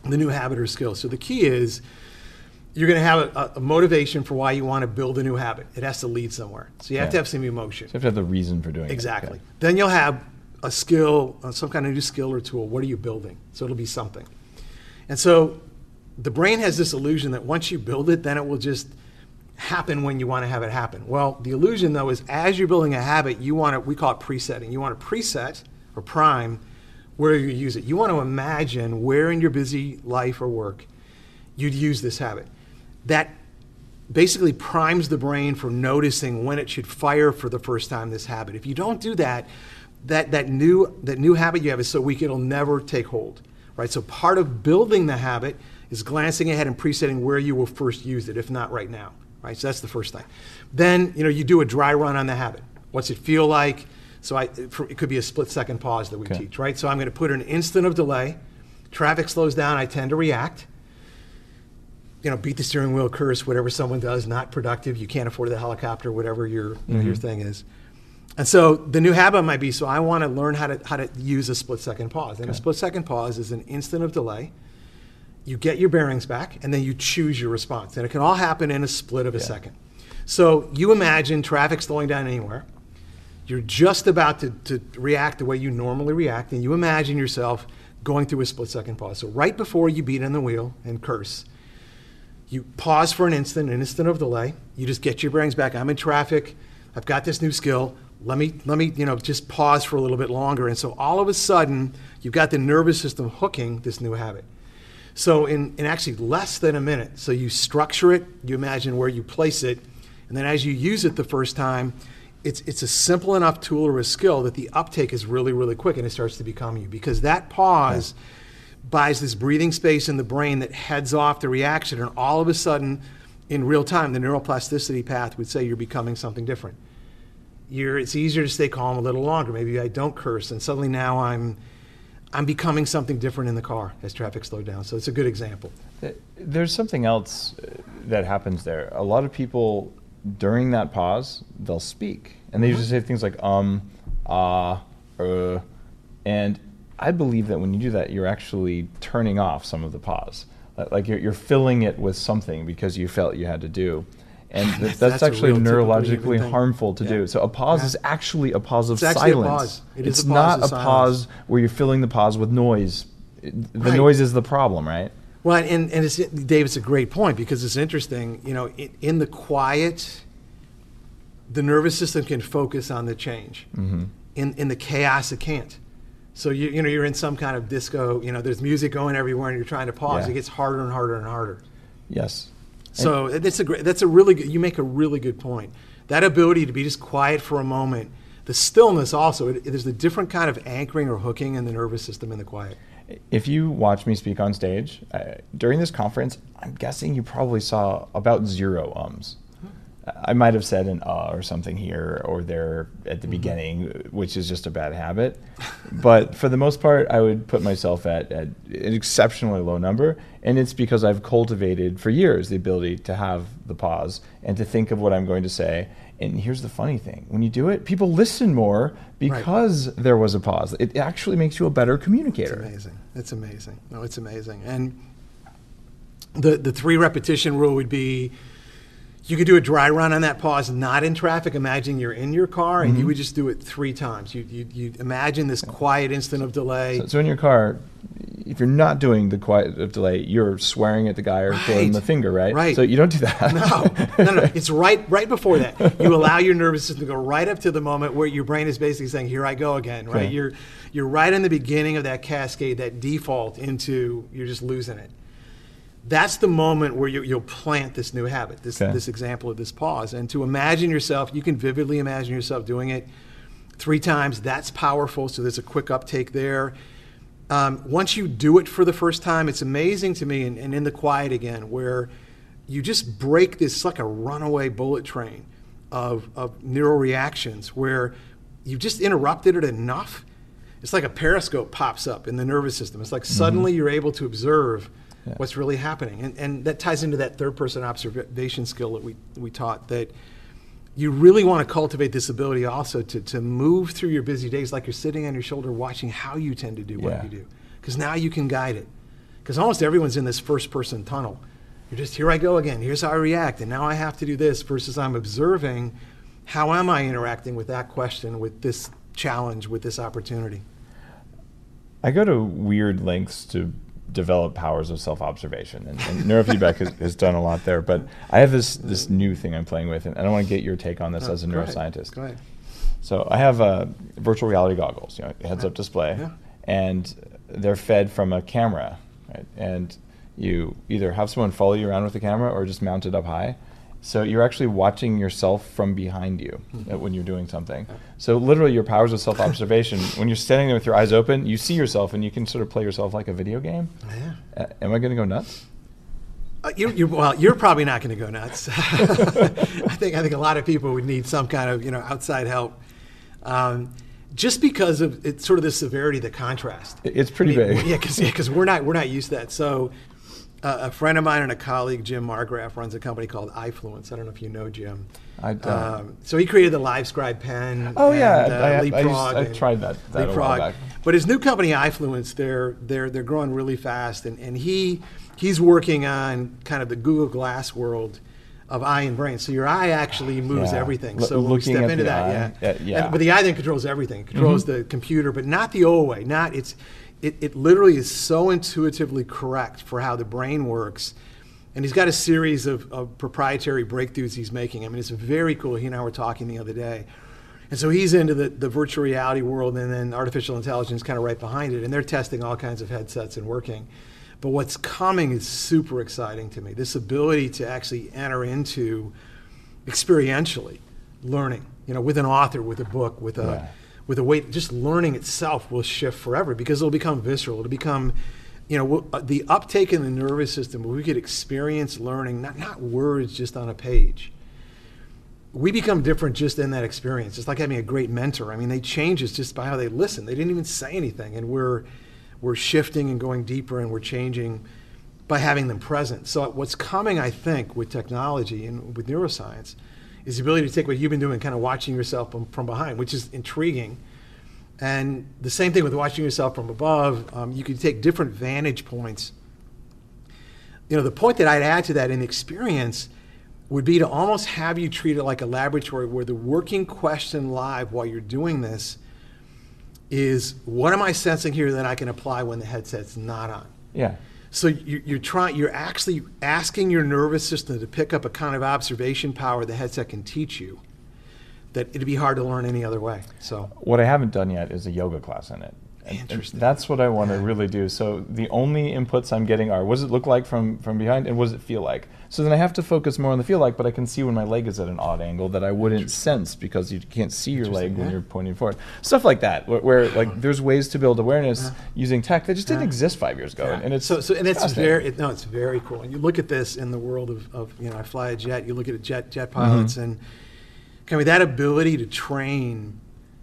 Speaker 5: the new habit or skill. So the key is you're going to have a, a motivation for why you want to build a new habit. It has to lead somewhere. So you have
Speaker 4: Yeah.
Speaker 5: to have some emotion.
Speaker 4: So you have to have the reason for doing
Speaker 5: Exactly.
Speaker 4: it. Okay.
Speaker 5: Then you'll have a skill, uh, some kind of new skill or tool. What are you building? So it'll be something. And so the brain has this illusion that once you build it, then it will just happen when you want to have it happen. Well, the illusion though is as you're building a habit, you want to, we call it presetting. You want to preset or prime where you use it. You want to imagine where in your busy life or work you'd use this habit. That basically primes the brain for noticing when it should fire for the first time this habit. If you don't do that, that, that, new, that new habit you have is so weak it'll never take hold. Right? So part of building the habit is glancing ahead and presetting where you will first use it, if not right now. Right? So that's the first thing. Then you know you do a dry run on the habit. What's it feel like? So I, it could be a split second pause that we
Speaker 4: Okay.
Speaker 5: teach. Right? So I'm going to put an instant of delay. Traffic slows down. I tend to react. You know, beat the steering wheel, curse, whatever someone does, not productive. You can't afford the helicopter, whatever your you know, your thing is. And so the new habit might be, so I want to learn how to how to use a split second pause. And a split second pause is an instant of delay. You get your bearings back, and then you choose your response. And it can all happen in a split of a
Speaker 4: Yeah.
Speaker 5: second. So you imagine traffic slowing down anywhere. You're just about to, to react the way you normally react, and you imagine yourself going through a split second pause. So right before you beat on the wheel and curse, you pause for an instant, an instant of delay. You just get your bearings back. I'm in traffic. I've got this new skill. Let me, let me, you know, just pause for a little bit longer. And so all of a sudden, you've got the nervous system hooking this new habit. So in, in actually less than a minute, so you structure it, you imagine where you place it, and then as you use it the first time, it's, it's a simple enough tool or a skill that the uptake is really, really quick, and it starts to become you. Because that pause buys this breathing space in the brain that heads off the reaction, and all of a sudden, in real time, the neuroplasticity path would say you're becoming something different. You're, it's easier to stay calm a little longer. Maybe I don't curse, and suddenly now I'm, I'm becoming something different in the car as traffic slowed down. So it's a good example.
Speaker 4: There's something else that happens there. A lot of people, during that pause, they'll speak. And they usually say things like, um, ah, uh, and I believe that when you do that, you're actually turning off some of the pause. Like you're, you're filling it with something because you felt you had to do. And th- that's,
Speaker 5: That's a
Speaker 4: actually
Speaker 5: real typical
Speaker 4: neurologically
Speaker 5: human thing.
Speaker 4: harmful to
Speaker 5: Yeah.
Speaker 4: do. So a pause
Speaker 5: Yeah.
Speaker 4: is actually a pause of
Speaker 5: It's actually a
Speaker 4: silence.
Speaker 5: pause. It is
Speaker 4: it's
Speaker 5: a pause
Speaker 4: not
Speaker 5: of
Speaker 4: a
Speaker 5: silence.
Speaker 4: pause where you're filling the pause with noise. It- The
Speaker 5: Right.
Speaker 4: noise is the problem, right?
Speaker 5: Well, and, and it's, Dave, it's a great point because it's interesting. You know, in, in the quiet, the nervous system can focus on the change.
Speaker 4: Mm-hmm.
Speaker 5: In in the chaos, it can't. So you you know you're in some kind of disco. You know, there's music going everywhere, and you're trying to pause.
Speaker 4: Yeah.
Speaker 5: It gets harder and harder and harder.
Speaker 4: Yes.
Speaker 5: So that's a great. That's a really good. You make a really good point. That ability to be just quiet for a moment. The stillness also. It, there's a different kind of anchoring or hooking in the nervous system in the quiet.
Speaker 4: If you watch me speak on stage, uh, during this conference, I'm guessing you probably saw about zero ums. I might have said an uh or something here or there at the
Speaker 5: Mm-hmm.
Speaker 4: beginning, which is just a bad habit. But for the most part, I would put myself at, at an exceptionally low number. And it's because I've cultivated for years the ability to have the pause and to think of what I'm going to say. And here's the funny thing. When you do it, people listen more because there was a pause. It actually makes you a better communicator.
Speaker 5: It's amazing. It's amazing. No, it's amazing. And the the three repetition rule would be you could do a dry run on that pause, not in traffic. Imagine you're in your car, and
Speaker 4: Mm-hmm.
Speaker 5: you would just do it three times. You you you imagine this quiet instant of delay.
Speaker 4: So, so in your car, if you're not doing the quiet of delay, you're swearing at the guy or throwing
Speaker 5: Right.
Speaker 4: the finger, right?
Speaker 5: Right.
Speaker 4: So you don't do that.
Speaker 5: No, no, no. It's right, right before that. You allow your nervous system to go right up to the moment where your brain is basically saying, "Here I go again." Right?
Speaker 4: Okay.
Speaker 5: You're, you're right in the beginning of that cascade, that default into you're just losing it. That's the moment where you, you'll plant this new habit. This,
Speaker 4: Okay.
Speaker 5: this example of this pause, and to imagine yourself, you can vividly imagine yourself doing it three times. That's powerful. So there's a quick uptake there. Um, once you do it for the first time, it's amazing to me, and, and in the quiet again, where you just break this, it's like a runaway bullet train of, of neural reactions where you've just interrupted it enough. It's like a periscope pops up in the nervous system. It's like suddenly you're able to observe
Speaker 4: Yeah.
Speaker 5: what's really happening. And, and that ties into that third person observation skill that we, we taught, that you really want to cultivate this ability also to, to move through your busy days like you're sitting on your shoulder watching how you tend to do what
Speaker 4: Yeah.
Speaker 5: you do. Because now you can guide it. because almost everyone's in this first-person tunnel. You're just, here I go again, here's how I react, and now I have to do this, versus I'm observing how am I interacting with that question, with this challenge, with this opportunity.
Speaker 4: I go to weird lengths to develop powers of self-observation, and, and neurofeedback has, has done a lot there, but I have this this new thing I'm playing with, and I want to get your take on this
Speaker 5: oh,
Speaker 4: as a
Speaker 5: go
Speaker 4: neuroscientist.
Speaker 5: Ahead. Go ahead.
Speaker 4: So I have uh, virtual reality goggles, you know, heads-up display,
Speaker 5: Yeah.
Speaker 4: and they're fed from a camera, right? And you either have someone follow you around with the camera or just mount it up high. So you're actually watching yourself from behind you mm-hmm. when you're doing something. So literally your powers of self-observation, when you're standing there with your eyes open, you see yourself and you can sort of play yourself like a video game.
Speaker 5: Yeah.
Speaker 4: Uh, am I going to go nuts?
Speaker 5: Uh, you're, you're, well, you're probably not going to go nuts. I think I think a lot of people would need some kind of you know outside help, um, just because of it's sort of the severity of the contrast.
Speaker 4: It's pretty
Speaker 5: I mean,
Speaker 4: big.
Speaker 5: Yeah, because yeah, because we're not we're not used to that. So. Uh, a friend of mine and a colleague, Jim Margraf, runs a company called iFluence. I don't know if you know Jim.
Speaker 4: I don't.
Speaker 5: Um, so he created the LiveScribe pen.
Speaker 4: Oh
Speaker 5: and,
Speaker 4: yeah,
Speaker 5: uh,
Speaker 4: I, I,
Speaker 5: Leapfrog
Speaker 4: I, used, I
Speaker 5: and
Speaker 4: tried that, that a while back.
Speaker 5: But his new company, iFluence, they're they're they're growing really fast, and, and he he's working on kind of the Google Glass world of eye and brain. So your eye actually moves
Speaker 4: Yeah.
Speaker 5: everything.
Speaker 4: L-
Speaker 5: So when we
Speaker 4: looking
Speaker 5: step
Speaker 4: at
Speaker 5: into
Speaker 4: the
Speaker 5: that,
Speaker 4: eye,
Speaker 5: yeah,
Speaker 4: yeah, yeah.
Speaker 5: And, but the eye then controls everything. It controls mm-hmm. the computer, but not the old way. Not it's it it literally is so intuitively correct for how the brain works. And he's got a series of, of proprietary breakthroughs he's making. I mean, it's very cool. He and I were talking the other day. And so he's into the, the virtual reality world, and then artificial intelligence kind of right behind it. And they're testing all kinds of headsets and working. But what's coming is super exciting to me. This ability to actually enter into experientially learning, you know, with an author, with a book, with a,
Speaker 4: Yeah.
Speaker 5: with a way, just learning itself will shift forever because it'll become visceral. It'll become... You know, we'll, uh, the uptake in the nervous system, where we could experience learning, not, not words just on a page. We become different just in that experience. It's like having a great mentor. I mean, they change us just by how they listen. They didn't even say anything, and we're we're shifting and going deeper, and we're changing by having them present. So what's coming, I think, with technology and with neuroscience is the ability to take what you've been doing, kind of watching yourself from, from behind, which is intriguing. And the same thing with watching yourself from above. Um, you can take different vantage points. You know, the point that I'd add to that in experience would be to almost have you treat it like a laboratory where the working question live while you're doing this is, what am I sensing here that I can apply when the headset's not on?
Speaker 4: Yeah.
Speaker 5: So you, you're trying, you're actually asking your nervous system to pick up a kind of observation power the headset can teach you that it'd be hard to learn any other way. So
Speaker 4: What I haven't done yet is a yoga class in it. And- and
Speaker 5: Interesting.
Speaker 4: that's what I want to really do. So the only inputs I'm getting are, what does it look like from, from behind, and what does it feel like? So then I have to focus more on the feel like, but I can see when my leg is at an odd angle that I wouldn't sense because you can't see your leg when
Speaker 5: yeah.
Speaker 4: you're pointing forward. Stuff like that, where, where like there's ways to build awareness
Speaker 5: Yeah.
Speaker 4: using tech that just didn't
Speaker 5: Yeah.
Speaker 4: exist five years ago.
Speaker 5: Yeah.
Speaker 4: And it's
Speaker 5: so, so and it's
Speaker 4: fascinating.
Speaker 5: very it, no, it's very cool. And you look at this in the world of, of you know, I fly a jet. You look at a jet jet pilots,
Speaker 4: Mm-hmm.
Speaker 5: and kind of that ability to train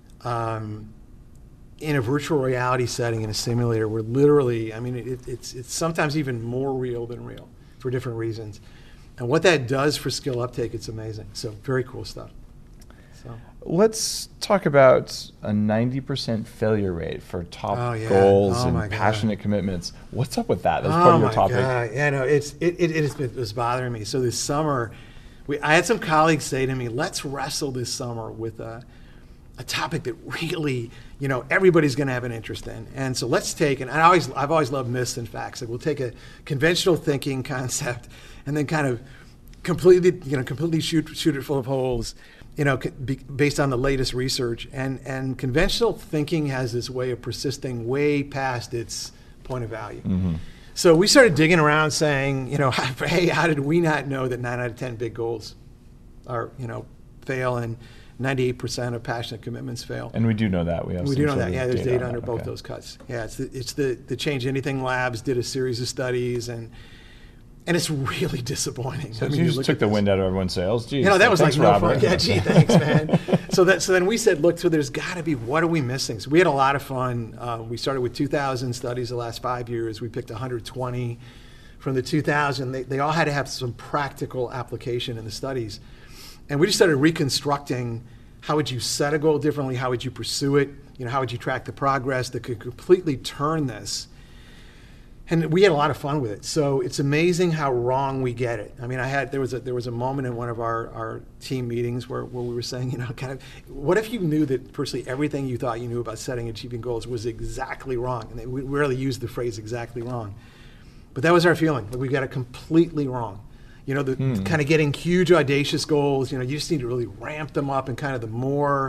Speaker 5: um, in a virtual reality setting in a simulator, where literally, I mean, it, it's it's sometimes even more real than real for different reasons. And what that does for skill uptake, it's amazing. So very cool stuff. So.
Speaker 4: Let's talk about a ninety percent failure rate for top
Speaker 5: Oh, yeah.
Speaker 4: goals
Speaker 5: Oh, my
Speaker 4: and
Speaker 5: God.
Speaker 4: passionate commitments. What's up with that? That's
Speaker 5: Oh
Speaker 4: part of your
Speaker 5: my
Speaker 4: topic.
Speaker 5: God. Yeah, no, it's it it, it, has been, it was bothering me. So this summer, we I had some colleagues say to me, "Let's wrestle this summer with a a topic that really, you know, everybody's going to have an interest in." And so let's take, and I always I've always loved myths and facts. Like we'll take a conventional thinking concept and then kind of completely, you know, completely shoot shoot it full of holes, you know, c- be, based on the latest research. And and conventional thinking has this way of persisting way past its point of value.
Speaker 4: Mm-hmm.
Speaker 5: So we started digging around, saying, you know, hey, how did we not know that nine out of ten big goals are, you know, fail, and ninety-eight percent of passionate commitments fail?
Speaker 4: And we do know that. We have
Speaker 5: We
Speaker 4: some
Speaker 5: do know
Speaker 4: sort
Speaker 5: that.
Speaker 4: of
Speaker 5: Yeah, there's data
Speaker 4: on
Speaker 5: under
Speaker 4: that.
Speaker 5: both
Speaker 4: Okay.
Speaker 5: those cuts. Yeah, it's the, it's the the Change Anything Labs did a series of studies, and and it's really disappointing.
Speaker 4: So
Speaker 5: I mean,
Speaker 4: you
Speaker 5: you
Speaker 4: just
Speaker 5: look
Speaker 4: took
Speaker 5: at
Speaker 4: the
Speaker 5: this.
Speaker 4: wind out of everyone's sails. Geez,
Speaker 5: You know, that was
Speaker 4: thanks,
Speaker 5: like no
Speaker 4: Robert.
Speaker 5: fun. Yeah, gee, thanks, man. So that so then we said, look, so there's got to be, what are we missing? So we had a lot of fun. Uh, we started with two thousand studies the last five years. We picked one hundred twenty from the two thousand. They they all had to have some practical application in the studies, and we just started reconstructing. How would you set a goal differently? How would you pursue it? You know, how would you track the progress that could completely turn this And we had a lot of fun with it. So it's amazing how wrong we get it. I mean, I had there was a there was a moment in one of our, our team meetings where, where we were saying, you know, kind of, what if you knew that virtually everything you thought you knew about setting and achieving goals was exactly wrong? And we rarely use the phrase exactly wrong. But that was our feeling, that we got it completely wrong. You know, the hmm. kind of getting huge, audacious goals, you know, you just need to really ramp them up, and kind of the more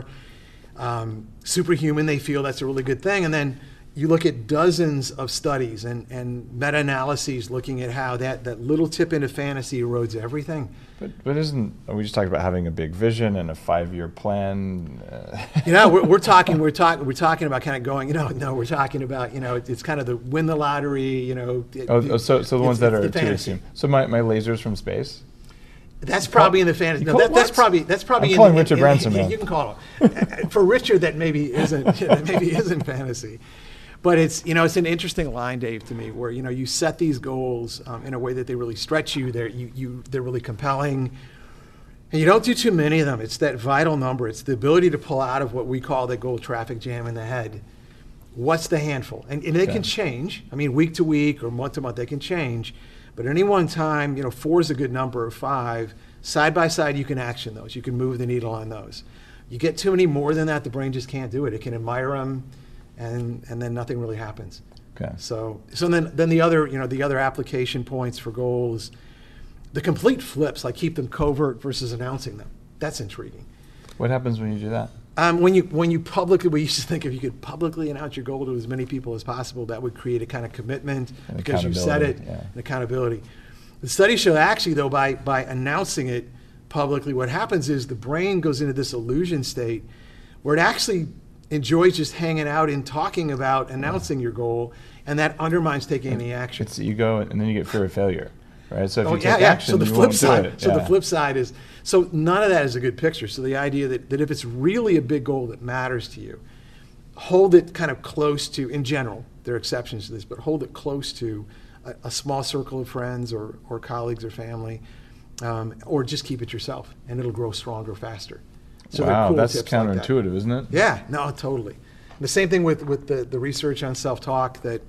Speaker 5: um, superhuman they feel, that's a really good thing. And then you look at dozens of studies and, and meta-analyses looking at how that, that little tip into fantasy erodes everything.
Speaker 4: But but isn't, we just talked about having a big vision and a five-year plan. Uh.
Speaker 5: You know, we're, we're talking we're talking we're talking about kind of going. You know, no, we're talking about, you know, it, it's kind of the win the lottery. You know. It,
Speaker 4: oh, so so the ones that are
Speaker 5: too
Speaker 4: extreme. So my, my lasers from space.
Speaker 5: That's probably in the fantasy. No, that, that's probably that's probably.
Speaker 4: I'm
Speaker 5: in
Speaker 4: calling
Speaker 5: the,
Speaker 4: Richard
Speaker 5: in,
Speaker 4: Branson,
Speaker 5: in,
Speaker 4: man.
Speaker 5: You can call it. For Richard, that maybe isn't that maybe isn't fantasy. But it's, you know, it's an interesting line, Dave, to me, where, you know, you set these goals um, in a way that they really stretch you. They're you, you they're really compelling, and you don't do too many of them. It's that vital number. It's the ability to pull out of what we call the goal traffic jam in the head. What's the handful? And, and they
Speaker 4: okay.
Speaker 5: can change. I mean, week to week or month to month, they can change. But at any one time, you know, four is a good number, or five. Side by side, you can action those. You can move the needle on those. You get too many more than that, the brain just can't do it. It can admire them. And and then nothing really happens.
Speaker 4: Okay.
Speaker 5: So so then then the other you know the other application points for goals, the complete flips, like keep them covert versus announcing them. That's intriguing.
Speaker 4: What happens when you do that?
Speaker 5: Um, when you when you publicly, we used to think if you could publicly announce your goal to as many people as possible, that would create a kind of commitment
Speaker 4: and
Speaker 5: because you said it,
Speaker 4: yeah.
Speaker 5: and accountability. The studies show actually though by by announcing it publicly, what happens is the brain goes into this illusion state where it actually enjoys just hanging out and talking about announcing your goal, and that undermines taking any action.
Speaker 4: It's ego, and then you get fear of failure, right? So if
Speaker 5: oh,
Speaker 4: you
Speaker 5: yeah,
Speaker 4: take
Speaker 5: yeah.
Speaker 4: action,
Speaker 5: so the
Speaker 4: you
Speaker 5: flip
Speaker 4: won't
Speaker 5: side.
Speaker 4: do it.
Speaker 5: So
Speaker 4: yeah.
Speaker 5: the flip side is so none of that is a good picture. So the idea that, that if it's really a big goal that matters to you, hold it kind of close to. In general, there are exceptions to this, but hold it close to a, a small circle of friends or or colleagues or family, um, or just keep it yourself, and it'll grow stronger faster. So
Speaker 4: wow,
Speaker 5: cool
Speaker 4: that's
Speaker 5: tips
Speaker 4: counterintuitive,
Speaker 5: like that.
Speaker 4: Isn't it?
Speaker 5: Yeah, no, totally. The same thing with, with the, the research on self-talk, that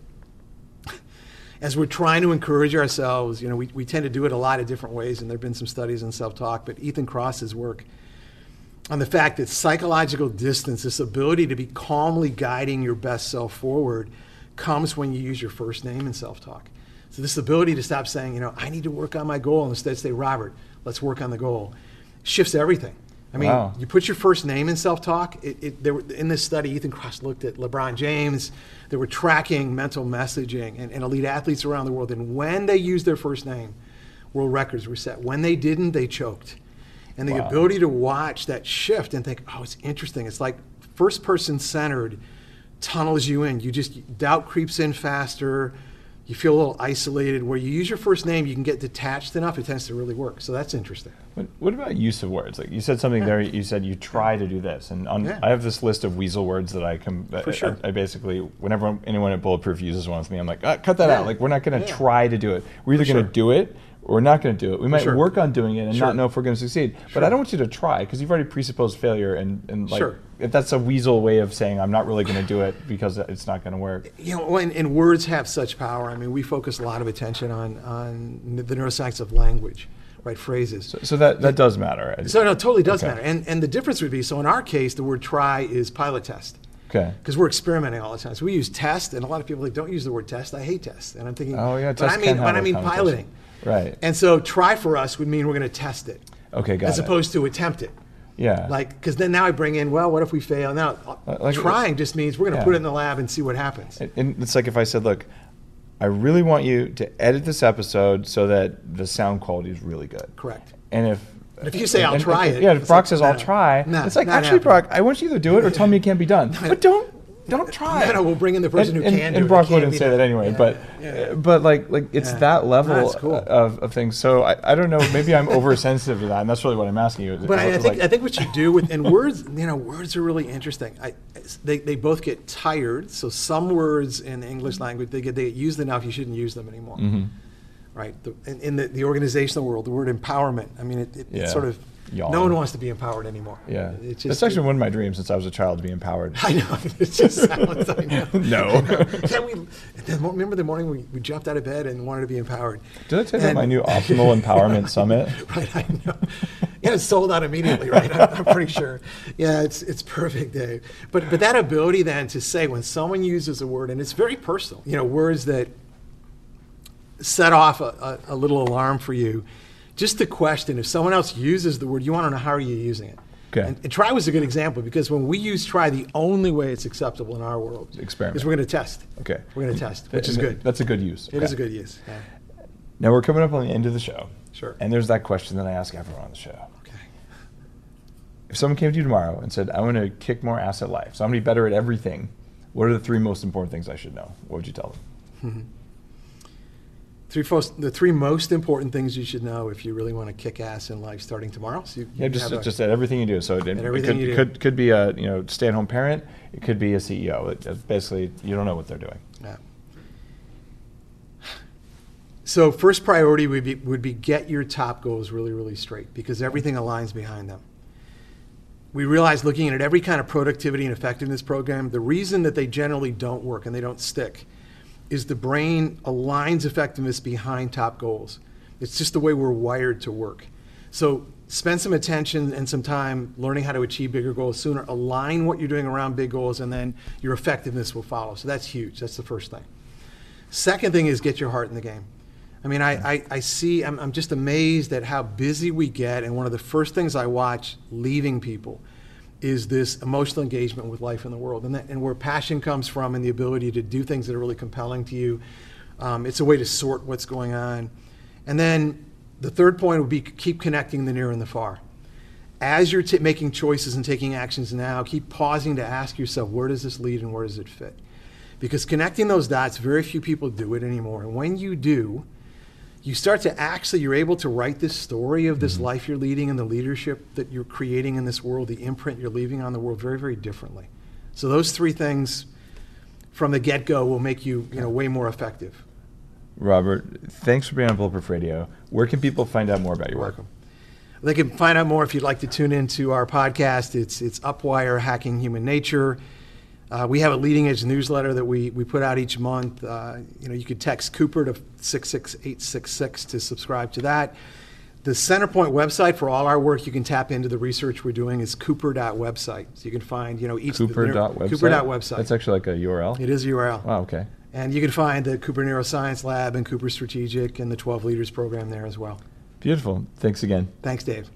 Speaker 5: as we're trying to encourage ourselves, you know, we, we tend to do it a lot of different ways, and there have been some studies on self-talk, but Ethan Kross's work on the fact that psychological distance, this ability to be calmly guiding your best self forward, comes when you use your first name in self-talk. So this ability to stop saying, you know, I need to work on my goal, and instead say, Robert, let's work on the goal, shifts everything. I mean,
Speaker 4: wow.
Speaker 5: You put your first name in self-talk. It, it, there were, in this study, Ethan Kross looked at LeBron James. They were tracking mental messaging and, and elite athletes around the world. And when they used their first name, world records were set. When they didn't, they choked. And the
Speaker 4: wow.
Speaker 5: ability to watch that shift and think, oh, it's interesting. It's like first-person centered tunnels you in. You just, doubt creeps in faster. You feel a little isolated. Where you use your first name, you can get detached enough, it tends to really work. So that's interesting.
Speaker 4: What, what about use of words? Like you said something
Speaker 5: yeah.
Speaker 4: there, you said you try to do this. And on,
Speaker 5: yeah.
Speaker 4: I have this list of weasel words that I can,
Speaker 5: For sure.
Speaker 4: I, I basically, whenever anyone at Bulletproof uses one with me, I'm like, ah, cut that
Speaker 5: yeah.
Speaker 4: out. Like we're not going to
Speaker 5: yeah.
Speaker 4: try to do it. We're either
Speaker 5: For
Speaker 4: going to
Speaker 5: sure.
Speaker 4: do it or we're not going to do it. We might
Speaker 5: sure.
Speaker 4: work on doing it and
Speaker 5: sure.
Speaker 4: not know if we're going to succeed.
Speaker 5: Sure.
Speaker 4: But I don't want you to try because you've already presupposed failure. And, and like,
Speaker 5: Sure.
Speaker 4: if that's a weasel way of saying I'm not really going to do it because it's not going to work.
Speaker 5: You know, and, and words have such power. I mean, we focus a lot of attention on, on the neuroscience of language, right, phrases.
Speaker 4: So, so that, that does matter.
Speaker 5: So no, it totally does
Speaker 4: Okay.
Speaker 5: matter. And, and the difference would be, so in our case, the word try is pilot test.
Speaker 4: Okay.
Speaker 5: Because we're experimenting all the time. So we use test, and a lot of people like, don't use the word test. I hate test. And I'm thinking,
Speaker 4: Oh yeah,
Speaker 5: but
Speaker 4: test
Speaker 5: I mean,
Speaker 4: can
Speaker 5: but
Speaker 4: have
Speaker 5: I
Speaker 4: a
Speaker 5: mean
Speaker 4: connotation.
Speaker 5: piloting.
Speaker 4: Right.
Speaker 5: And so try for us would mean we're going to test it.
Speaker 4: Okay, got
Speaker 5: as
Speaker 4: it.
Speaker 5: opposed to attempt it.
Speaker 4: Yeah.
Speaker 5: Like, because then now I bring in, well, what if we fail? Now,
Speaker 4: like-
Speaker 5: trying just means we're going to
Speaker 4: Yeah.
Speaker 5: put it in the lab and see what happens.
Speaker 4: And- And it's like if I said, look, I really want you to edit this episode so that the sound quality is really good.
Speaker 5: Correct.
Speaker 4: And if
Speaker 5: And if you say, I'll
Speaker 4: and-
Speaker 5: try
Speaker 4: and-
Speaker 5: it,
Speaker 4: yeah, if
Speaker 5: it's
Speaker 4: Brock
Speaker 5: like,
Speaker 4: says,
Speaker 5: no,
Speaker 4: I'll try,
Speaker 5: no,
Speaker 4: it's like,
Speaker 5: not
Speaker 4: actually,
Speaker 5: happening.
Speaker 4: Brock, I want you to do it or tell me it can't be done. But don't don't try.
Speaker 5: No, no, we'll bring in the person
Speaker 4: and,
Speaker 5: who
Speaker 4: and,
Speaker 5: can do
Speaker 4: and
Speaker 5: it.
Speaker 4: Brock
Speaker 5: It can't
Speaker 4: wouldn't
Speaker 5: be
Speaker 4: say
Speaker 5: done.
Speaker 4: that anyway,
Speaker 5: Yeah,
Speaker 4: but
Speaker 5: yeah, yeah.
Speaker 4: but like like it's
Speaker 5: Yeah.
Speaker 4: that level
Speaker 5: No, that's cool.
Speaker 4: of, of things. So I, I don't know, maybe I'm oversensitive to that, and that's really what I'm asking you.
Speaker 5: But I, I
Speaker 4: It's
Speaker 5: think
Speaker 4: like-
Speaker 5: I think what you do with and words, you know, words are really interesting. I, they they both get tired. So some words in the English language they get they get used enough you shouldn't use them anymore.
Speaker 4: Mhm.
Speaker 5: Right. The, in in the, the organizational world, the word empowerment. I mean, it, it,
Speaker 4: Yeah.
Speaker 5: it sort of
Speaker 4: yawn.
Speaker 5: No one wants to be empowered anymore.
Speaker 4: Yeah.
Speaker 5: It's just,
Speaker 4: That's actually one of my dreams since I was a child, to be empowered.
Speaker 5: I know. It just sounds, I know.
Speaker 4: No.
Speaker 5: I know. Then we, then remember the morning we, we jumped out of bed and wanted to be empowered.
Speaker 4: Did I tell you
Speaker 5: And-
Speaker 4: about my new Optimal Empowerment Summit?
Speaker 5: Right, I know. Yeah, it's sold out immediately, right? I'm, I'm pretty sure. Yeah, it's it's perfect, Dave. But but that ability then to say when someone uses a word, and it's very personal, you know, words that set off a, a, a little alarm for you, just to question if someone else uses the word, you want to know how are you using it.
Speaker 4: Okay.
Speaker 5: And, and try was a good example because when we use try, the only way it's acceptable in our world
Speaker 4: Experiment.
Speaker 5: is we're going to test.
Speaker 4: Okay.
Speaker 5: We're going to test, which is
Speaker 4: And
Speaker 5: good.
Speaker 4: That's a good use.
Speaker 5: It
Speaker 4: Okay.
Speaker 5: is a good use. Yeah.
Speaker 4: Now we're coming up on the end of the show.
Speaker 5: Sure.
Speaker 4: And there's that question that I ask everyone on the show.
Speaker 5: Okay.
Speaker 4: If someone came to you tomorrow and said, I want to kick more ass at life, so I'm going to be better at everything, what are the three most important things I should know? What would you tell them?
Speaker 5: Mm-hmm. Three most, the three most important things you should know if you really want to kick ass in life starting tomorrow. So you,
Speaker 4: Yeah,
Speaker 5: you
Speaker 4: just
Speaker 5: have a-
Speaker 4: just at everything you do. So it, it
Speaker 5: everything
Speaker 4: could,
Speaker 5: you do.
Speaker 4: could could be a you know stay-at-home parent. It could be a C E O. It, it's basically, you don't know what they're doing.
Speaker 5: Yeah. So first priority would be would be get your top goals really, really straight because everything aligns behind them. We realize looking at every kind of productivity and effectiveness program, the reason that they generally don't work and they don't stick is the brain aligns effectiveness behind top goals. It's just the way we're wired to work. So spend some attention and some time learning how to achieve bigger goals sooner. Align what you're doing around big goals and then your effectiveness will follow. So that's huge. That's the first thing. Second thing is get your heart in the game. I mean, I, I, I see, I'm, I'm just amazed at how busy we get. And one of the first things I watch leaving people is this emotional engagement with life in the world. And, that, and where passion comes from and the ability to do things that are really compelling to you. Um, it's a way to sort what's going on. And then the third point would be keep connecting the near and the far. As you're t- making choices and taking actions now, keep pausing to ask yourself, where does this lead and where does it fit? Because connecting those dots, very few people do it anymore. And when you do, you start to actually, you're able to write this story of this mm-hmm. life you're leading and the leadership that you're creating in this world, the imprint you're leaving on the world very, very differently. So those three things from the get-go will make you, you know, way more effective.
Speaker 4: Robert, thanks for being on Bulletproof Radio. Where can people find out more about your work?
Speaker 5: Welcome. They can find out more if you'd like to tune into our podcast. It's it's Upwire, Hacking Human Nature. Uh, we have a leading edge newsletter that we, we put out each month. Uh, you know, you could text Cooper to six six eight six six to subscribe to that. The Centerpoint website for all our work, you can tap into the research we're doing, is cooper dot website. So you can find, you know, each
Speaker 4: Cooper dot website.
Speaker 5: Cooper dot website.
Speaker 4: That's actually like a U R L.
Speaker 5: It is a U R L.
Speaker 4: Wow. Okay.
Speaker 5: And you can find the Cooper Neuroscience Lab and Cooper Strategic and the twelve Leaders program there as well.
Speaker 4: Beautiful. Thanks again.
Speaker 5: Thanks, Dave.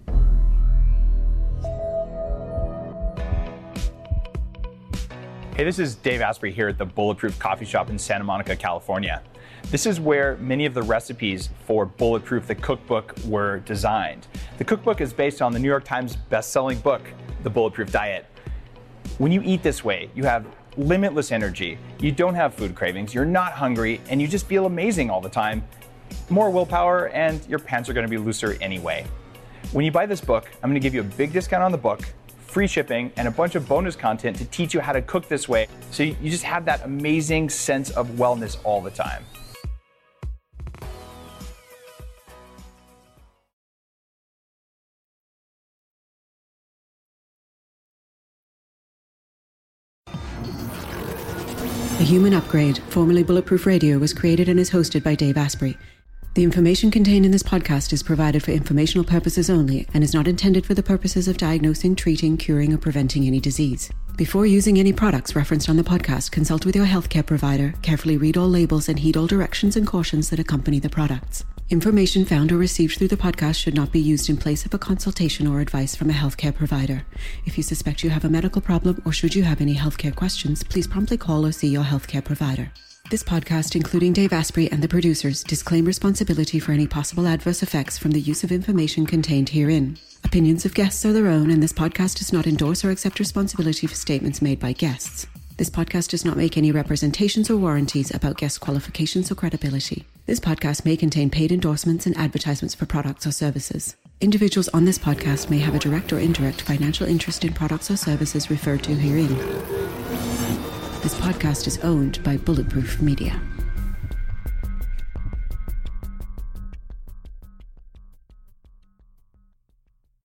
Speaker 6: Hey, this is Dave Asprey here at the Bulletproof Coffee Shop in Santa Monica, California. This is where many of the recipes for Bulletproof, the cookbook, were designed. The cookbook is based on the New York Times best-selling book, The Bulletproof Diet. When you eat this way, you have limitless energy, you don't have food cravings, you're not hungry, and you just feel amazing all the time. More willpower, and your pants are gonna be looser anyway. When you buy this book, I'm gonna give you a big discount on the book, free shipping, and a bunch of bonus content to teach you how to cook this way, so you just have that amazing sense of wellness all the time.
Speaker 1: The Human Upgrade, formerly Bulletproof Radio, was created and is hosted by Dave Asprey. The information contained in this podcast is provided for informational purposes only and is not intended for the purposes of diagnosing, treating, curing, or preventing any disease. Before using any products referenced on the podcast, consult with your healthcare provider, carefully read all labels, and heed all directions and cautions that accompany the products. Information found or received through the podcast should not be used in place of a consultation or advice from a healthcare provider. If you suspect you have a medical problem or should you have any healthcare questions, please promptly call or see your healthcare provider. This podcast, including Dave Asprey and the producers, disclaim responsibility for any possible adverse effects from the use of information contained herein. Opinions of guests are their own, and this podcast does not endorse or accept responsibility for statements made by guests. This podcast does not make any representations or warranties about guest qualifications or credibility. This podcast may contain paid endorsements and advertisements for products or services. Individuals on this podcast may have a direct or indirect financial interest in products or services referred to herein. This podcast is owned by Bulletproof Media.